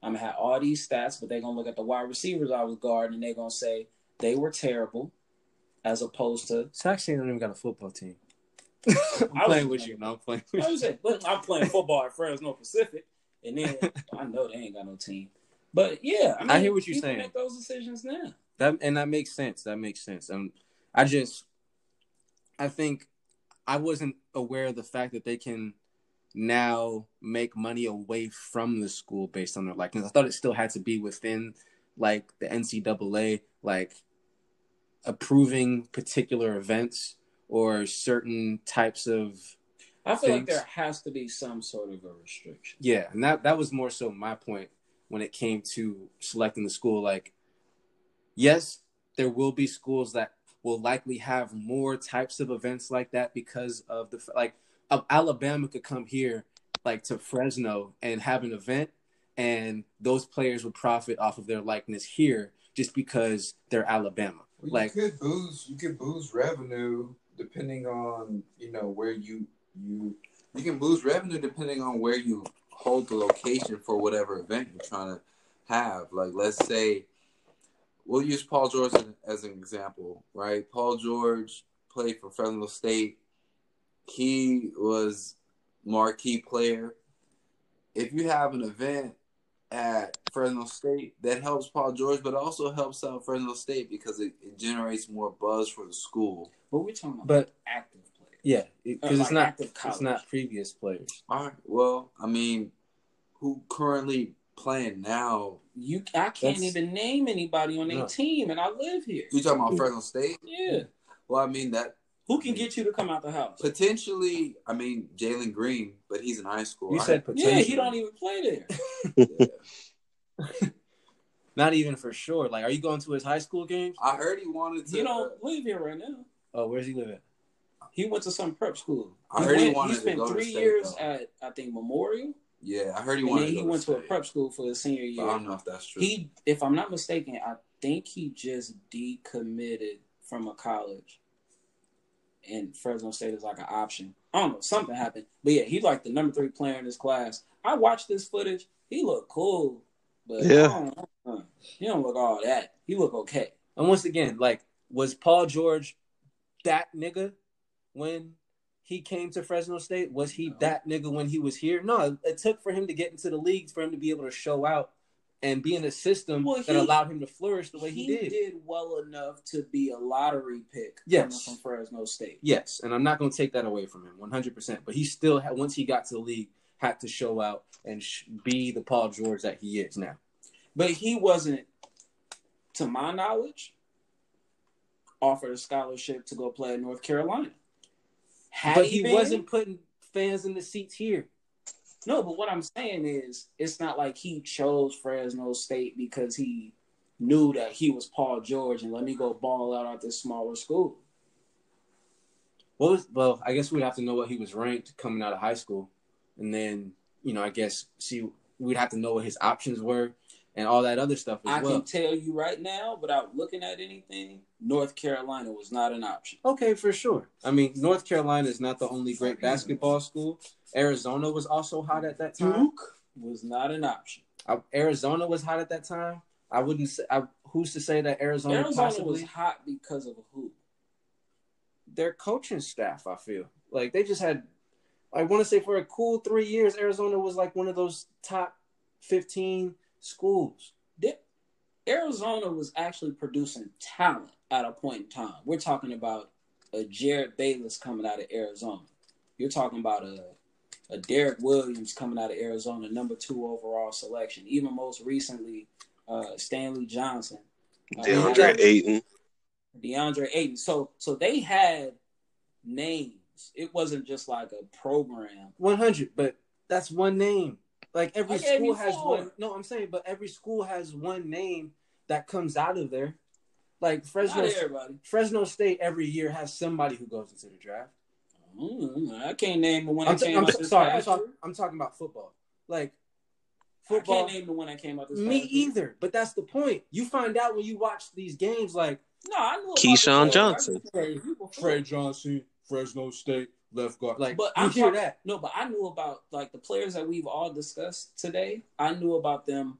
I'm gonna have all these stats, but they're gonna look at the wide receivers I was guarding, and they're gonna say they were terrible, as opposed to Sac don't even got a football team. I'm playing with you. No, I'm playing with I you. was saying, but I'm playing football at Fresno Pacific, and then I know they ain't got no team. But yeah, I, mean, I hear what you're people saying. Make those decisions now. That and that makes sense. That makes sense. Um, I just, I think, I wasn't aware of the fact that they can now make money away from the school based on their likeness. I thought it still had to be within, like, the N C double A, like, approving particular events or certain types of I feel things. like there has to be some sort of a restriction. Yeah, and that, that was more so my point when it came to selecting the school. Like, yes, there will be schools that will likely have more types of events like that because of the, like, of Alabama could come here, like, to Fresno and have an event, and those players would profit off of their likeness here just because they're Alabama. Well, like, you could boost, you could boost revenue depending on, you know, where you you you can boost revenue depending on where you hold the location for whatever event you're trying to have. Like, let's say, we'll use Paul George as, as an example, right? Paul George played for Fresno State. He was marquee player. If you have an event at Fresno State, that helps Paul George, but also helps out Fresno State because it, it generates more buzz for the school. But we're talking about but active players. Yeah, because Uh, it's like not active college. it's not previous players. All right. Well, I mean, who currently playing now? You, I can't That's- even name anybody on their No. team, and I live here. You talking about Fresno State? Yeah. Well, I mean that Who can get you to come out the house? potentially. I mean Jalen Green, but he's in high school. You I- said potentially. Yeah, he don't even play there. yeah. Not even for sure. Like, are you going to his high school games? I heard he wanted to. He don't live here right now. Oh, where's he live at? He went to some prep school. I heard he went, wanted he to spent go to three state, years though. at, I think, Memorial. Yeah, I heard he And wanted then to he go went to, to a prep school for his senior But year. I don't know if that's true. He, if I'm not mistaken, I think he just decommitted from a college, and Fresno State is like an option. I don't know, something happened, but yeah, he's like the number three player in his class. I watched this footage. He looked cool, but Yeah. I don't know. He don't look all that. He look okay. And once again, like, was Paul George that nigga when he came to Fresno State? Was he No. that nigga when he was here? No, it took for him to get into the leagues for him to be able to show out and be in a system Well, that he- allowed him to flourish the way he, He did. did well enough to be a lottery pick Yes. coming from Fresno State. Yes, and I'm not going to take that away from him, one hundred percent. But he still, had, once he got to the league, had to show out and sh- be the Paul George that he is now. But he wasn't, to my knowledge, offered a scholarship to go play at North Carolina. Had But he been- wasn't putting fans in the seats here. No, but what I'm saying is, it's not like he chose Fresno State because he knew that he was Paul George and let me go ball out at this smaller school. What was well? I guess we'd have to know what he was ranked coming out of high school, and then you know, I guess see we'd have to know what his options were and all that other stuff as I well. can tell you right now, without looking at anything, North Carolina was not an option. Okay, for sure. I mean, North Carolina is not the only great basketball school. Arizona was also hot at that time. Duke was not an option. I, Arizona was hot at that time. I wouldn't say. I, who's to say that Arizona, Arizona possibly was hot because of who? their coaching staff? I feel like they just had. I want to say for a cool three years, Arizona was like one of those top fifteen schools. They- Arizona was actually producing talent at a point in time. We're talking about a Jared Bayless coming out of Arizona. You're talking about a a Derek Williams coming out of Arizona, number two overall selection. Even most recently, uh, Stanley Johnson, uh, DeAndre Ayton. DeAndre Ayton. So so they had names. It wasn't just like a program. one hundred, but that's one name. Like every I gave school you has four. one. No, I'm saying, but every school has one name that comes out of there. Like Not Fresno, everybody. Fresno State every year has somebody who goes into the draft. Mm, I can't name the one I'm, that t- came I'm out t- this sorry, I'm, past talk- year. I'm talking about football. Like I football, can't name the one that came out this me past year. either. But that's the point. You find out when you watch these games, like No, I knew about Keyshawn the Johnson. Fred, people Fred Johnson, Fresno State left guard. Like But you I'm hear talking, that. No, but I knew about like the players that we've all discussed today. I knew about them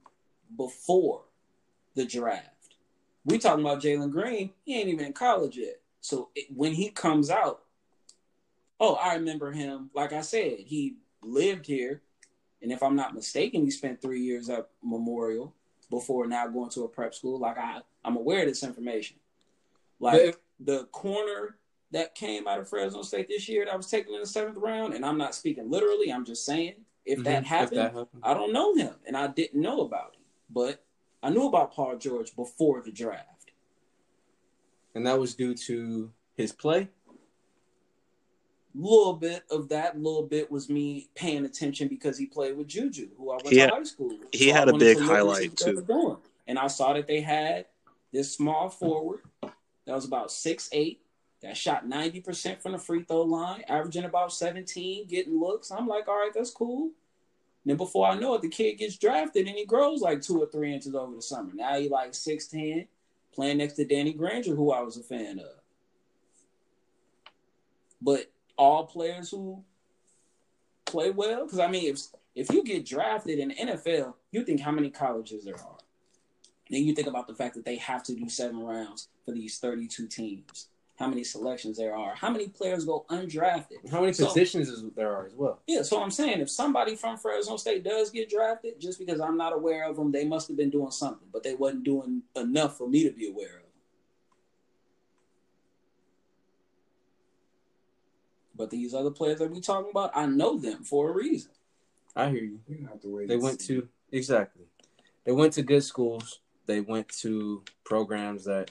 before the draft. We talking about Jalen Green. He ain't even in college yet. So it, when he comes out, oh, I remember him. Like I said, he lived here. And if I'm not mistaken, he spent three years at Memorial before now going to a prep school. Like I, I'm aware of this information. Like if, the corner that came out of Fresno State this year that was taken in the seventh round, and I'm not speaking literally, I'm just saying if, mm-hmm, that, happened, if that happened, I don't know him, and I didn't know about him. But I knew about Paul George before the draft. And that was due to his play? Little bit of that, little bit was me paying attention because he played with Juju, who I went yeah, to high school with. He so had I a big to highlight too. Doing. And I saw that they had this small forward that was about six eight, that shot ninety percent from the free throw line, averaging about seventeen, getting looks. I'm like, all right, that's cool. And then before I know it, the kid gets drafted and he grows like two or three inches over the summer. Now he like six ten, playing next to Danny Granger, who I was a fan of. But all players who play well, because I mean, if if you get drafted in the N F L, you think how many colleges there are. Then you think about the fact that they have to do seven rounds for these thirty-two teams. How many selections there are. How many players go undrafted. How many so, positions is, there are as well. Yeah, so I'm saying if somebody from Fresno State does get drafted, just because I'm not aware of them, they must have been doing something. But they wasn't doing enough for me to be aware of them. But these other players that we talking about, I know them for a reason. I hear you. We have to wait. They went to exactly. They went to good schools. They went to programs that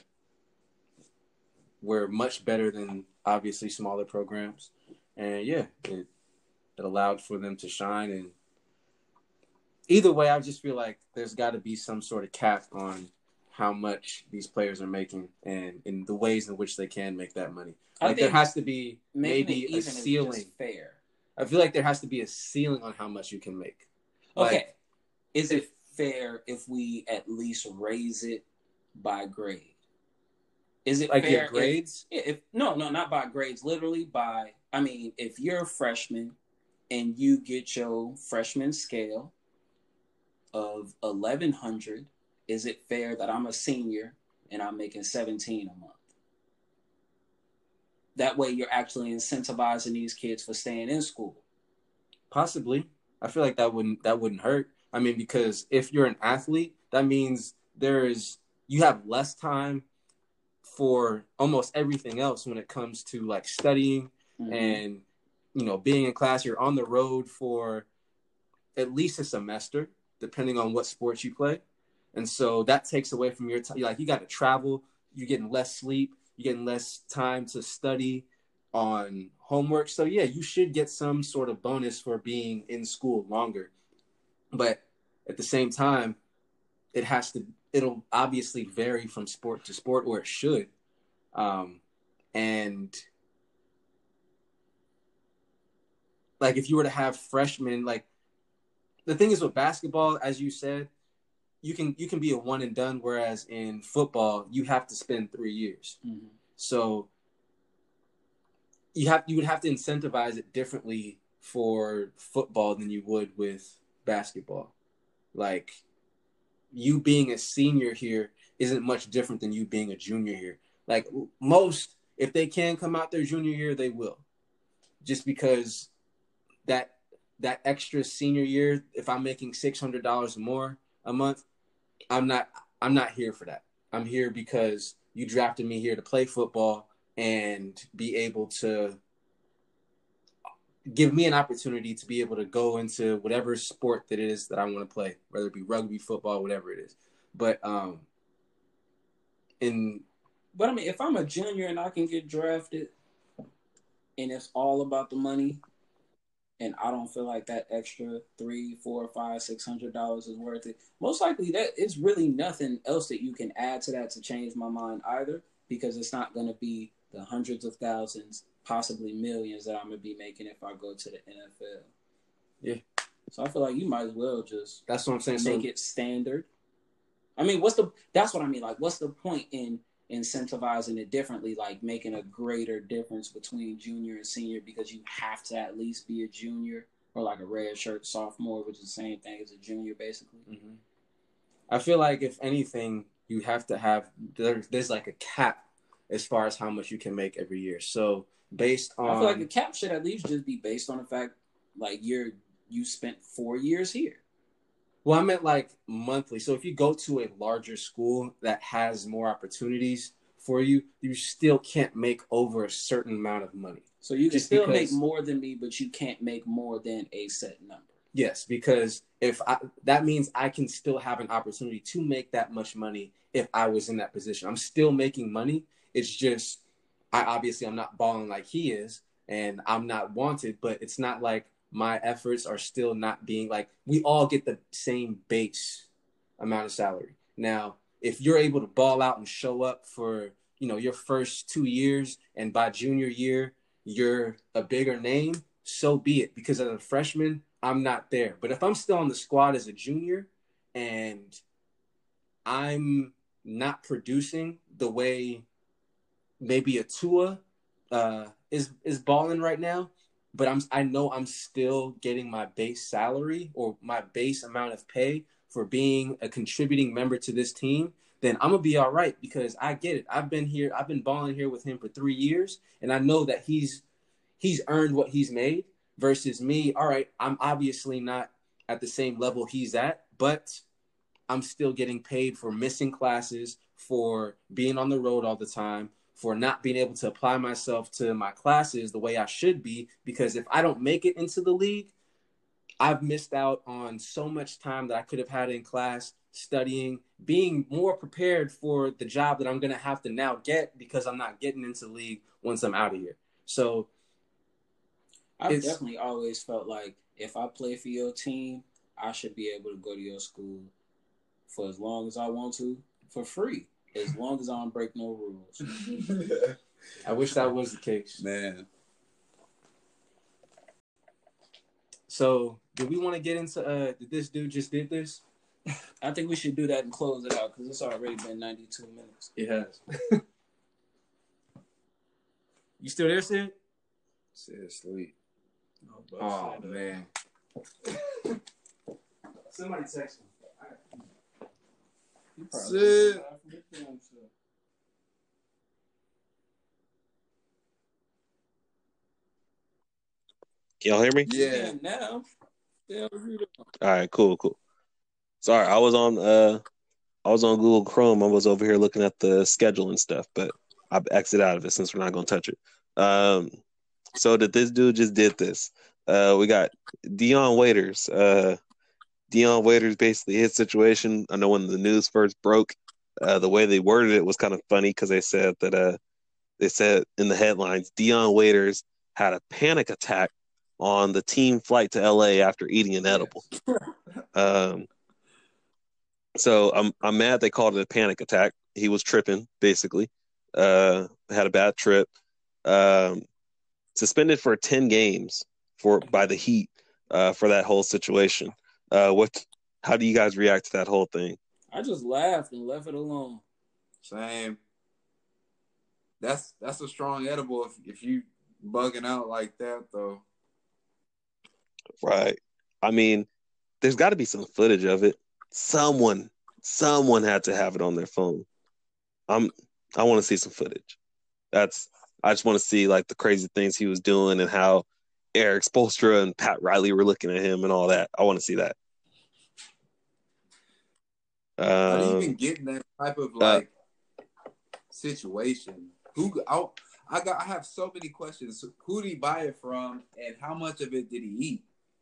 were much better than obviously smaller programs, and yeah, it it allowed for them to shine. And either way, I just feel like there's got to be some sort of cap on how much these players are making and in the ways in which they can make that money. Like there has to be maybe a ceiling. Fair. I feel like there has to be a ceiling on how much you can make. Like, okay. Is it fair if we at least raise it by grade? Is it like fair your grades? If, if no, no, not by grades. Literally by, I mean, if you're a freshman and you get your freshman scale of eleven hundred, is it fair that I'm a senior and I'm making seventeen a month? That way you're actually incentivizing these kids for staying in school. Possibly. I feel like that wouldn't that wouldn't hurt. I mean, because if you're an athlete, that means there is you have less time for almost everything else when it comes to like studying, mm-hmm, and you know, being in class. You're on the road for at least a semester, depending on what sports you play. And so that takes away from your time. Like you got to travel, you're getting less sleep. You're getting less time to study on homework. So, yeah, you should get some sort of bonus for being in school longer. But at the same time, it has to, it'll obviously vary from sport to sport, or it should. Um, and like if you were to have freshmen, like the thing is with basketball, as you said, you can you can be a one and done, whereas in football you have to spend three years. Mm-hmm. So you have you would have to incentivize it differently for football than you would with basketball. Like you being a senior here isn't much different than you being a junior here. Like most, if they can come out their junior year, they will, just because that that extra senior year, if I'm making six hundred dollars more a month, I'm not I'm not here for that. I'm here because you drafted me here to play football and be able to give me an opportunity to be able to go into whatever sport that it is that I want to play, whether it be rugby, football, whatever it is. But um in but I mean, if I'm a junior and I can get drafted and it's all about the money, and I don't feel like that extra three, four, five, six hundred dollars is worth it, most likely that it's really nothing else that you can add to that to change my mind either, because it's not going to be the hundreds of thousands, possibly millions that I'm going to be making if I go to the N F L. Yeah. So I feel like you might as well just that's what I'm saying. Make so, it standard. I mean, what's the? That's what I mean. Like, what's the point in incentivizing it differently, like making a greater difference between junior and senior, because you have to at least be a junior or like a red shirt sophomore, which is the same thing as a junior, basically. Mm-hmm. I feel like if anything, you have to have there, there's like a cap as far as how much you can make every year. So based on, I feel like the cap should at least just be based on the fact like you're you spent four years here. Well, I meant like monthly. So if you go to a larger school that has more opportunities for you, you still can't make over a certain amount of money. So you can Just still because- make more than me, but you can't make more than a set number. Yes, because if I, that means I can still have an opportunity to make that much money if I was in that position. I'm still making money. It's just, I obviously I'm not balling like he is, and I'm not wanted, but it's not like my efforts are still not being like, we all get the same base amount of salary. Now, if you're able to ball out and show up for, you know, your first two years and by junior year, you're a bigger name, so be it. Because as a freshman, I'm not there. But if I'm still on the squad as a junior and I'm not producing the way maybe a Tua uh, is is balling right now, but I'm I know I'm still getting my base salary or my base amount of pay for being a contributing member to this team, then I'm gonna be all right because I get it. I've been here, I've been balling here with him for three years, and I know that he's he's earned what he's made. Versus me, all right, I'm obviously not at the same level he's at, but I'm still getting paid for missing classes, for being on the road all the time, for not being able to apply myself to my classes the way I should be. Because if I don't make it into the league, I've missed out on so much time that I could have had in class, studying, being more prepared for the job that I'm going to have to now get because I'm not getting into the league once I'm out of here. So I've It's- definitely always felt like if I play for your team, I should be able to go to your school for as long as I want to, for free, as long as I don't break no rules. I wish that was the case. Man. So, do we want to get into uh did this dude just did this? I think we should do that and close it out because it's already been ninety-two minutes. It has. You still there, Sid? Sid sleep. Oh man. Somebody text me. You probably Sid. got it from the film, so. Can y'all hear me? Yeah. Now. Yeah, you doing? All right, cool, cool. Sorry, I was on uh I was on Google Chrome. I was over here looking at the schedule and stuff, but I exited out of it since we're not gonna touch it. Um so that this dude just did this. Uh we got Dion Waiters. Uh Dion Waiters basically his situation. I know when the news first broke, uh the way they worded it was kind of funny because they said that uh they said in the headlines Dion Waiters had a panic attack on the team flight to L A after eating an edible. Um, so I'm I'm mad they called it a panic attack. He was tripping, basically. Uh, had a bad trip. Um, suspended for ten games for by the Heat uh, for that whole situation. Uh, what? How do you guys react to that whole thing? I just laughed and left it alone. Same. That's that's a strong edible if if you bugging out like that though. Right. I mean, there's got to be some footage of it. Someone, someone had to have it on their phone. I'm, I want to see some footage. That's, I just want to see like the crazy things he was doing and how Eric Spoelstra and Pat Riley were looking at him and all that. I want to see that. How do you Um, even get in that type of like situation? Who I, I got I have so many questions. Who did he buy it from and how much of it did he eat?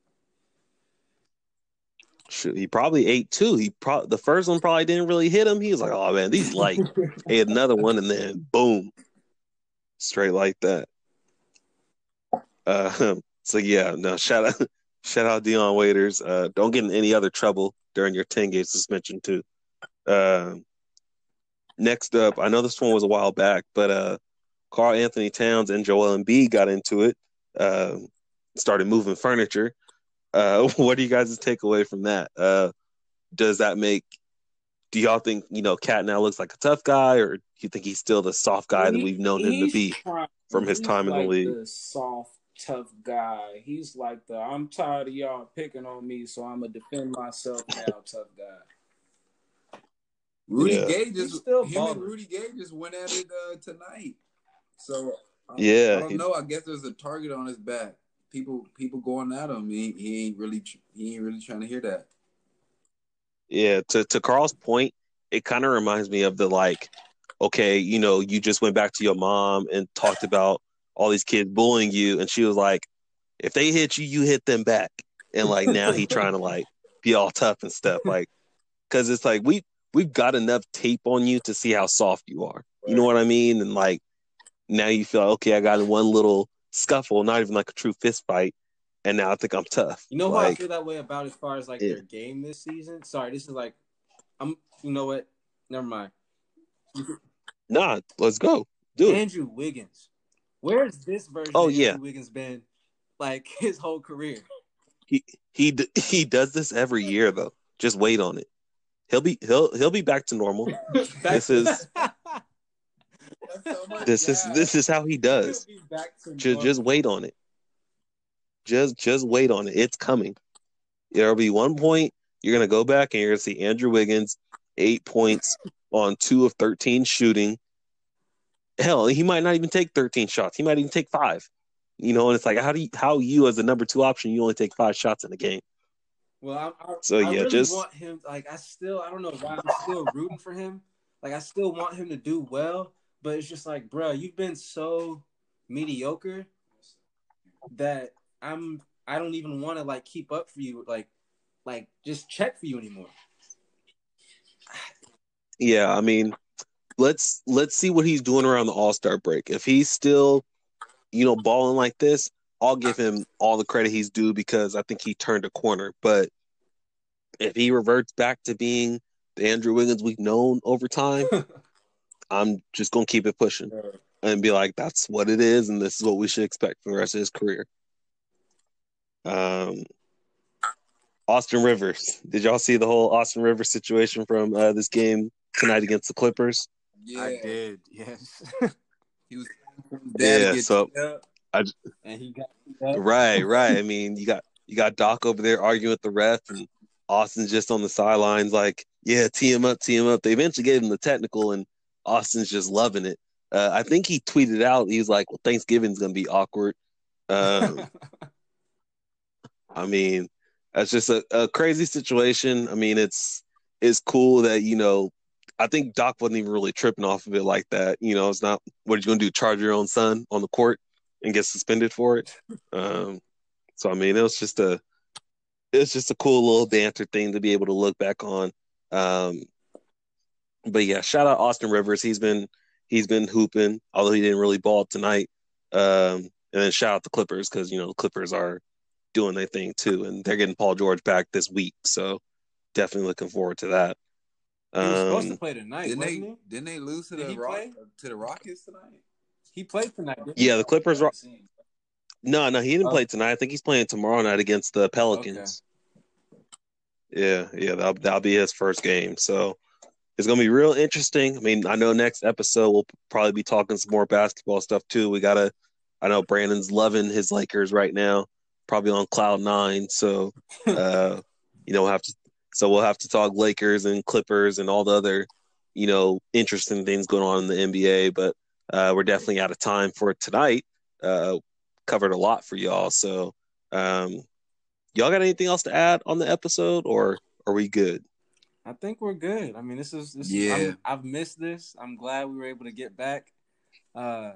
shoot, he probably ate two. He pro- the first one probably didn't really hit him. He was like, "Oh man, these light." Ate another one and then boom, straight like that. Uh, so yeah, no shout out, shout out Dion Waiters. Uh, don't get in any other trouble during your ten game suspension too. Uh, next up, I know this one was a while back, but uh, Karl Anthony Towns and Joel Embiid got into it. Uh, started moving furniture. Uh, what do you guys take away from that? Uh, does that make? Do y'all think you know Cat now looks like a tough guy, or do you think he's still the soft guy that we've known him to He's be trying- from his he's time in the like league? The soft, tough guy. He's like the I'm tired of y'all picking on me, so I'm gonna defend myself now, tough guy. Rudy Yeah. Gay He's just still him balling. and Rudy Gay just went at it uh, tonight. So I, I Yeah. don't He, know. I guess there's a target on his back. People people going at him. He, he ain't really he ain't really trying to hear that. yeah. To to Carl's point, it kind of reminds me of the like, okay, you know, you just went back to your mom and talked about all these kids bullying you, and she was like, if they hit you, you hit them back. And like now he trying to like be all tough and stuff, like because it's like we we've got enough tape on you to see how soft you are. You know what I mean? And like now you feel like, okay, I got in one little scuffle, not even like a true fist fight, and now I think I'm tough. You know who I Like, feel that way about as far as like yeah. their game this season? Sorry, this is like I'm. You know what? Never mind. Nah, let's go, do it. Andrew Wiggins. Where's this version Oh of yeah, Andrew Wiggins been like his whole career? he he d- he does this every year though. Just wait on it. He'll be he'll he'll be back to normal. This is That's so much this is gas. this is how he He'll does. be back to Just just normal. wait on it. Just just wait on it. It's coming. There'll be one point you're gonna go back and you're gonna see Andrew Wiggins eight points on two of thirteen shooting. Hell, he might not even take thirteen shots. He might even take five. You know, and it's like how do you, how you as the number two option you only take five shots in a game. Well, I, I, So I yeah, really just want him. Like, I still, I don't know why I'm still rooting for him. Like, I still want him to do well, but it's just like, bro, you've been so mediocre that I'm. I don't even want to like keep up for you. Like, like just check for you anymore. yeah, I mean, let's let's see what he's doing around the All-Star break. If he's still, you know, balling like this, I'll give him all the credit he's due because I think he turned a corner. But if he reverts back to being the Andrew Wiggins we've known over time, I'm just gonna keep it pushing and be like, that's what it is, and this is what we should expect for the rest of his career. Um, Austin Rivers. Did y'all see the whole Austin Rivers situation from uh, this game tonight against the Clippers? Yeah, I did, yes. he was for his dad Yeah, to get so beat up. I And he got that. right, right. I mean, you got you got Doc over there arguing with the ref, and Austin's just on the sidelines, like, yeah, tee him up, tee him up. They eventually gave him the technical, and Austin's just loving it. Uh, I think he tweeted out, he's like, "Well, Thanksgiving's gonna be awkward." Um, I mean, that's just a, a crazy situation. I mean, it's it's cool that, you know, I think Doc wasn't even really tripping off of it like that. You know, it's not what are you gonna do, charge your own son on the court and get suspended for it. Um, so I mean, it was just a it's just a cool little banter thing to be able to look back on. Um, but yeah, shout out Austin Rivers. He's been he's been hooping, although he didn't really ball tonight. Um, and then shout out the Clippers because you know the Clippers are doing their thing too, and they're getting Paul George back this week. So definitely looking forward to that. He was supposed to Um, play tonight, Didn't wasn't they? he? Didn't they lose to Did the he Rock play? to the Rockets tonight? He played tonight, didn't yeah, the Clippers. Are, Seen. no, no, he didn't Oh. play tonight. I think he's playing tomorrow night against the he? Okay. Pelicans. Yeah, yeah, that'll that'll be his first game. So it's gonna be real interesting. I mean, I know next episode we'll probably be talking some more basketball stuff too. We gotta. I know Brandon's loving his Lakers right now, probably on cloud nine. So, uh, you know, we'll have to. So we'll have to talk Lakers and Clippers and all the other, you know, interesting things going on in the N B A. But uh, we're definitely out of time for tonight. Uh, covered a lot for y'all. So, um, y'all got anything else to add on the episode, or are we good? I think we're good. I mean, this is this. Yeah. Is, I'm, I've missed this. I'm glad we were able to get back. Uh,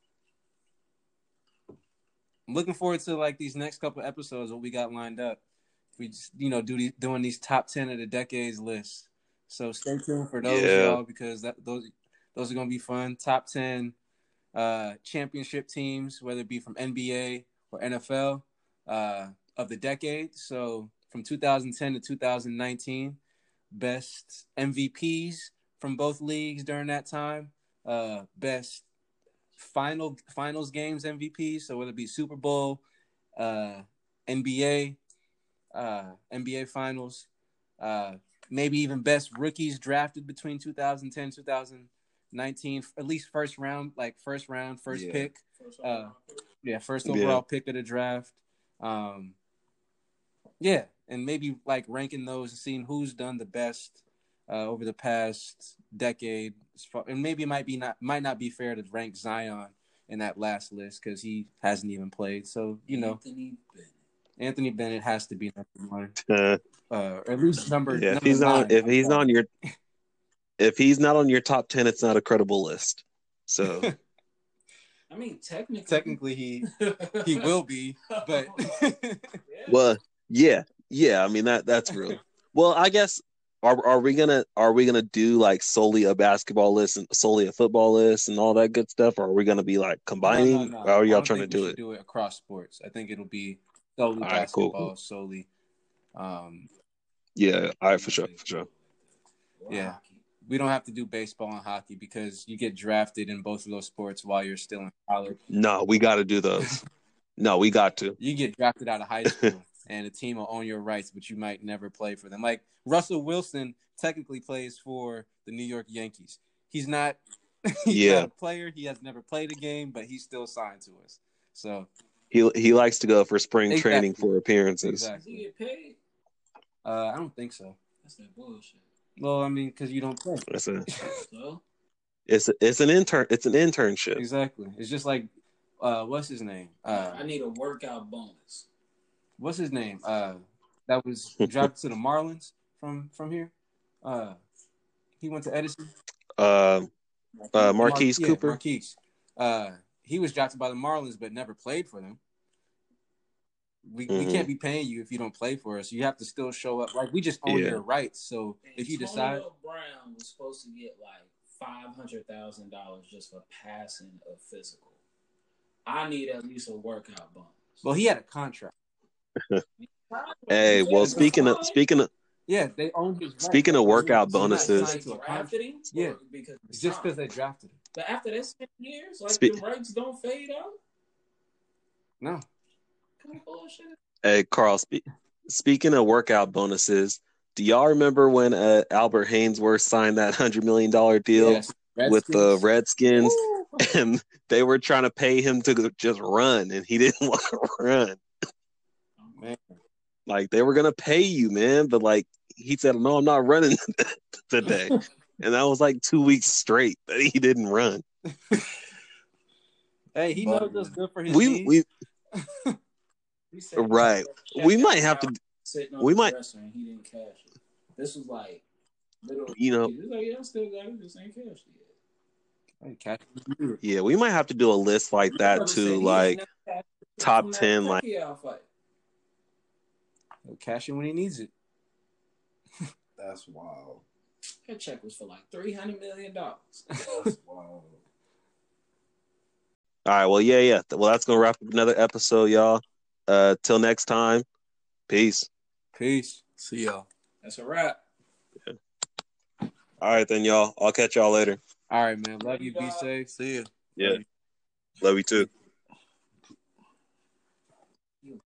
I'm looking forward to like these next couple episodes. What we got lined up. We just you know do these, doing these top ten of the decades lists. So stay tuned for those, Yeah. y'all, because that those those are gonna be fun. Top ten uh, championship teams, whether it be from N B A or N F L, uh, of the decade. So from two thousand ten to two thousand nineteen, best M V Ps from both leagues during that time, uh, best final finals games M V Ps. So whether it be Super Bowl, uh, N B A, uh, N B A Finals, uh, maybe even best rookies drafted between two thousand ten two thousand nineteen, at least first round, like first round, first Yeah. pick. Uh, yeah, first Yeah. overall pick of the draft. Um, yeah, and maybe like ranking those and seeing who's done the best uh, over the past decade. And maybe it might be not might not be fair to rank Zion in that last list because he hasn't even played. So you know, Anthony Bennett. Anthony Bennett has to be number one, Uh, uh, or at least number yeah, if number he's nine. not if I'm he's sorry. on your if he's not on your top ten, it's not a credible list. So I mean, technically, technically he he will be, but well, yeah, yeah. I mean that that's real. Well, I guess are are we gonna are we gonna do like solely a basketball list and solely a football list and all that good stuff, or are we gonna be like no, no, combining? no. Or are I y'all don't trying to think we do should it? do it across sports. I think it'll be solely All right, cool, basketball, cool. solely. Um, Yeah, all right, for sure, for sure. yeah. We don't have to do baseball and hockey because you get drafted in both of those sports while you're still in college. No, we got to do those. No, we got to. You get drafted out of high school, and a team will own your rights, but you might never play for them. Like Russell Wilson technically plays for the New York Yankees. He's not. He's Yeah. not a player. He has never played a game, but he's still signed to us. So He he likes to go for spring Exactly. training for appearances. Does he exactly. get paid? Uh, I don't think so. That's that bullshit. Well, I mean, because you don't play. That's a So it's a, it's an intern it's an internship. Exactly. It's just like, uh, what's his name? Uh, I need a workout bonus. what's his name? Uh, that was drafted to the Marlins from from here. Uh, he went to Edison. Uh, uh, Marquise Mar- yeah, Cooper. Marquise. Uh, he was drafted by the Marlins, but never played for them. We Mhm. we can't be paying you if you don't play for us. You have to still show up. Like we just own Yeah. your rights. So if you decide, Antonio Brown was supposed to get like five hundred thousand dollars just for passing a physical. I need at least a workout bonus. well, he had a contract. Hey, well, speaking of speaking of Yeah, they own his rights. speaking of workout So he's not bonuses, signed to a drafted him, Yeah. or because It's just because they drafted him. But after that seven years, like Spe- the rights don't fade out. No, Kind of bullshit. hey Carl, spe- speaking of workout bonuses, do y'all remember when uh, Albert Hainsworth signed that hundred million dollar deal yes. with the Redskins. Redskins, and they were trying to pay him to just run, and he didn't want to run. Man. Like they were gonna pay you, man, but like he said, no, I'm not running today, and that was like two weeks straight that he didn't run. Hey, he But- knows what's good for his We knees. we He said right. We might have to. sitting on we the might- dresser and he didn't cash it. This was like little. You know, He was like, yeah, I still got it. Just ain't cashed it yet. Hey, catch yeah, we might have to do a list like that Brother said too, he like ain't never cashed it top from that ten, like Pacquiao fight. He'll cash in when he needs it. That's wild. That check was for like three hundred million dollars. That's wild. all right, well, yeah, yeah. Well, that's gonna wrap up another episode, y'all. Uh, till next time, peace. Peace. See y'all. That's a wrap. All right, then, y'all. I'll catch y'all later. All right, man. Love you. Be safe. See ya. Yeah, love you too.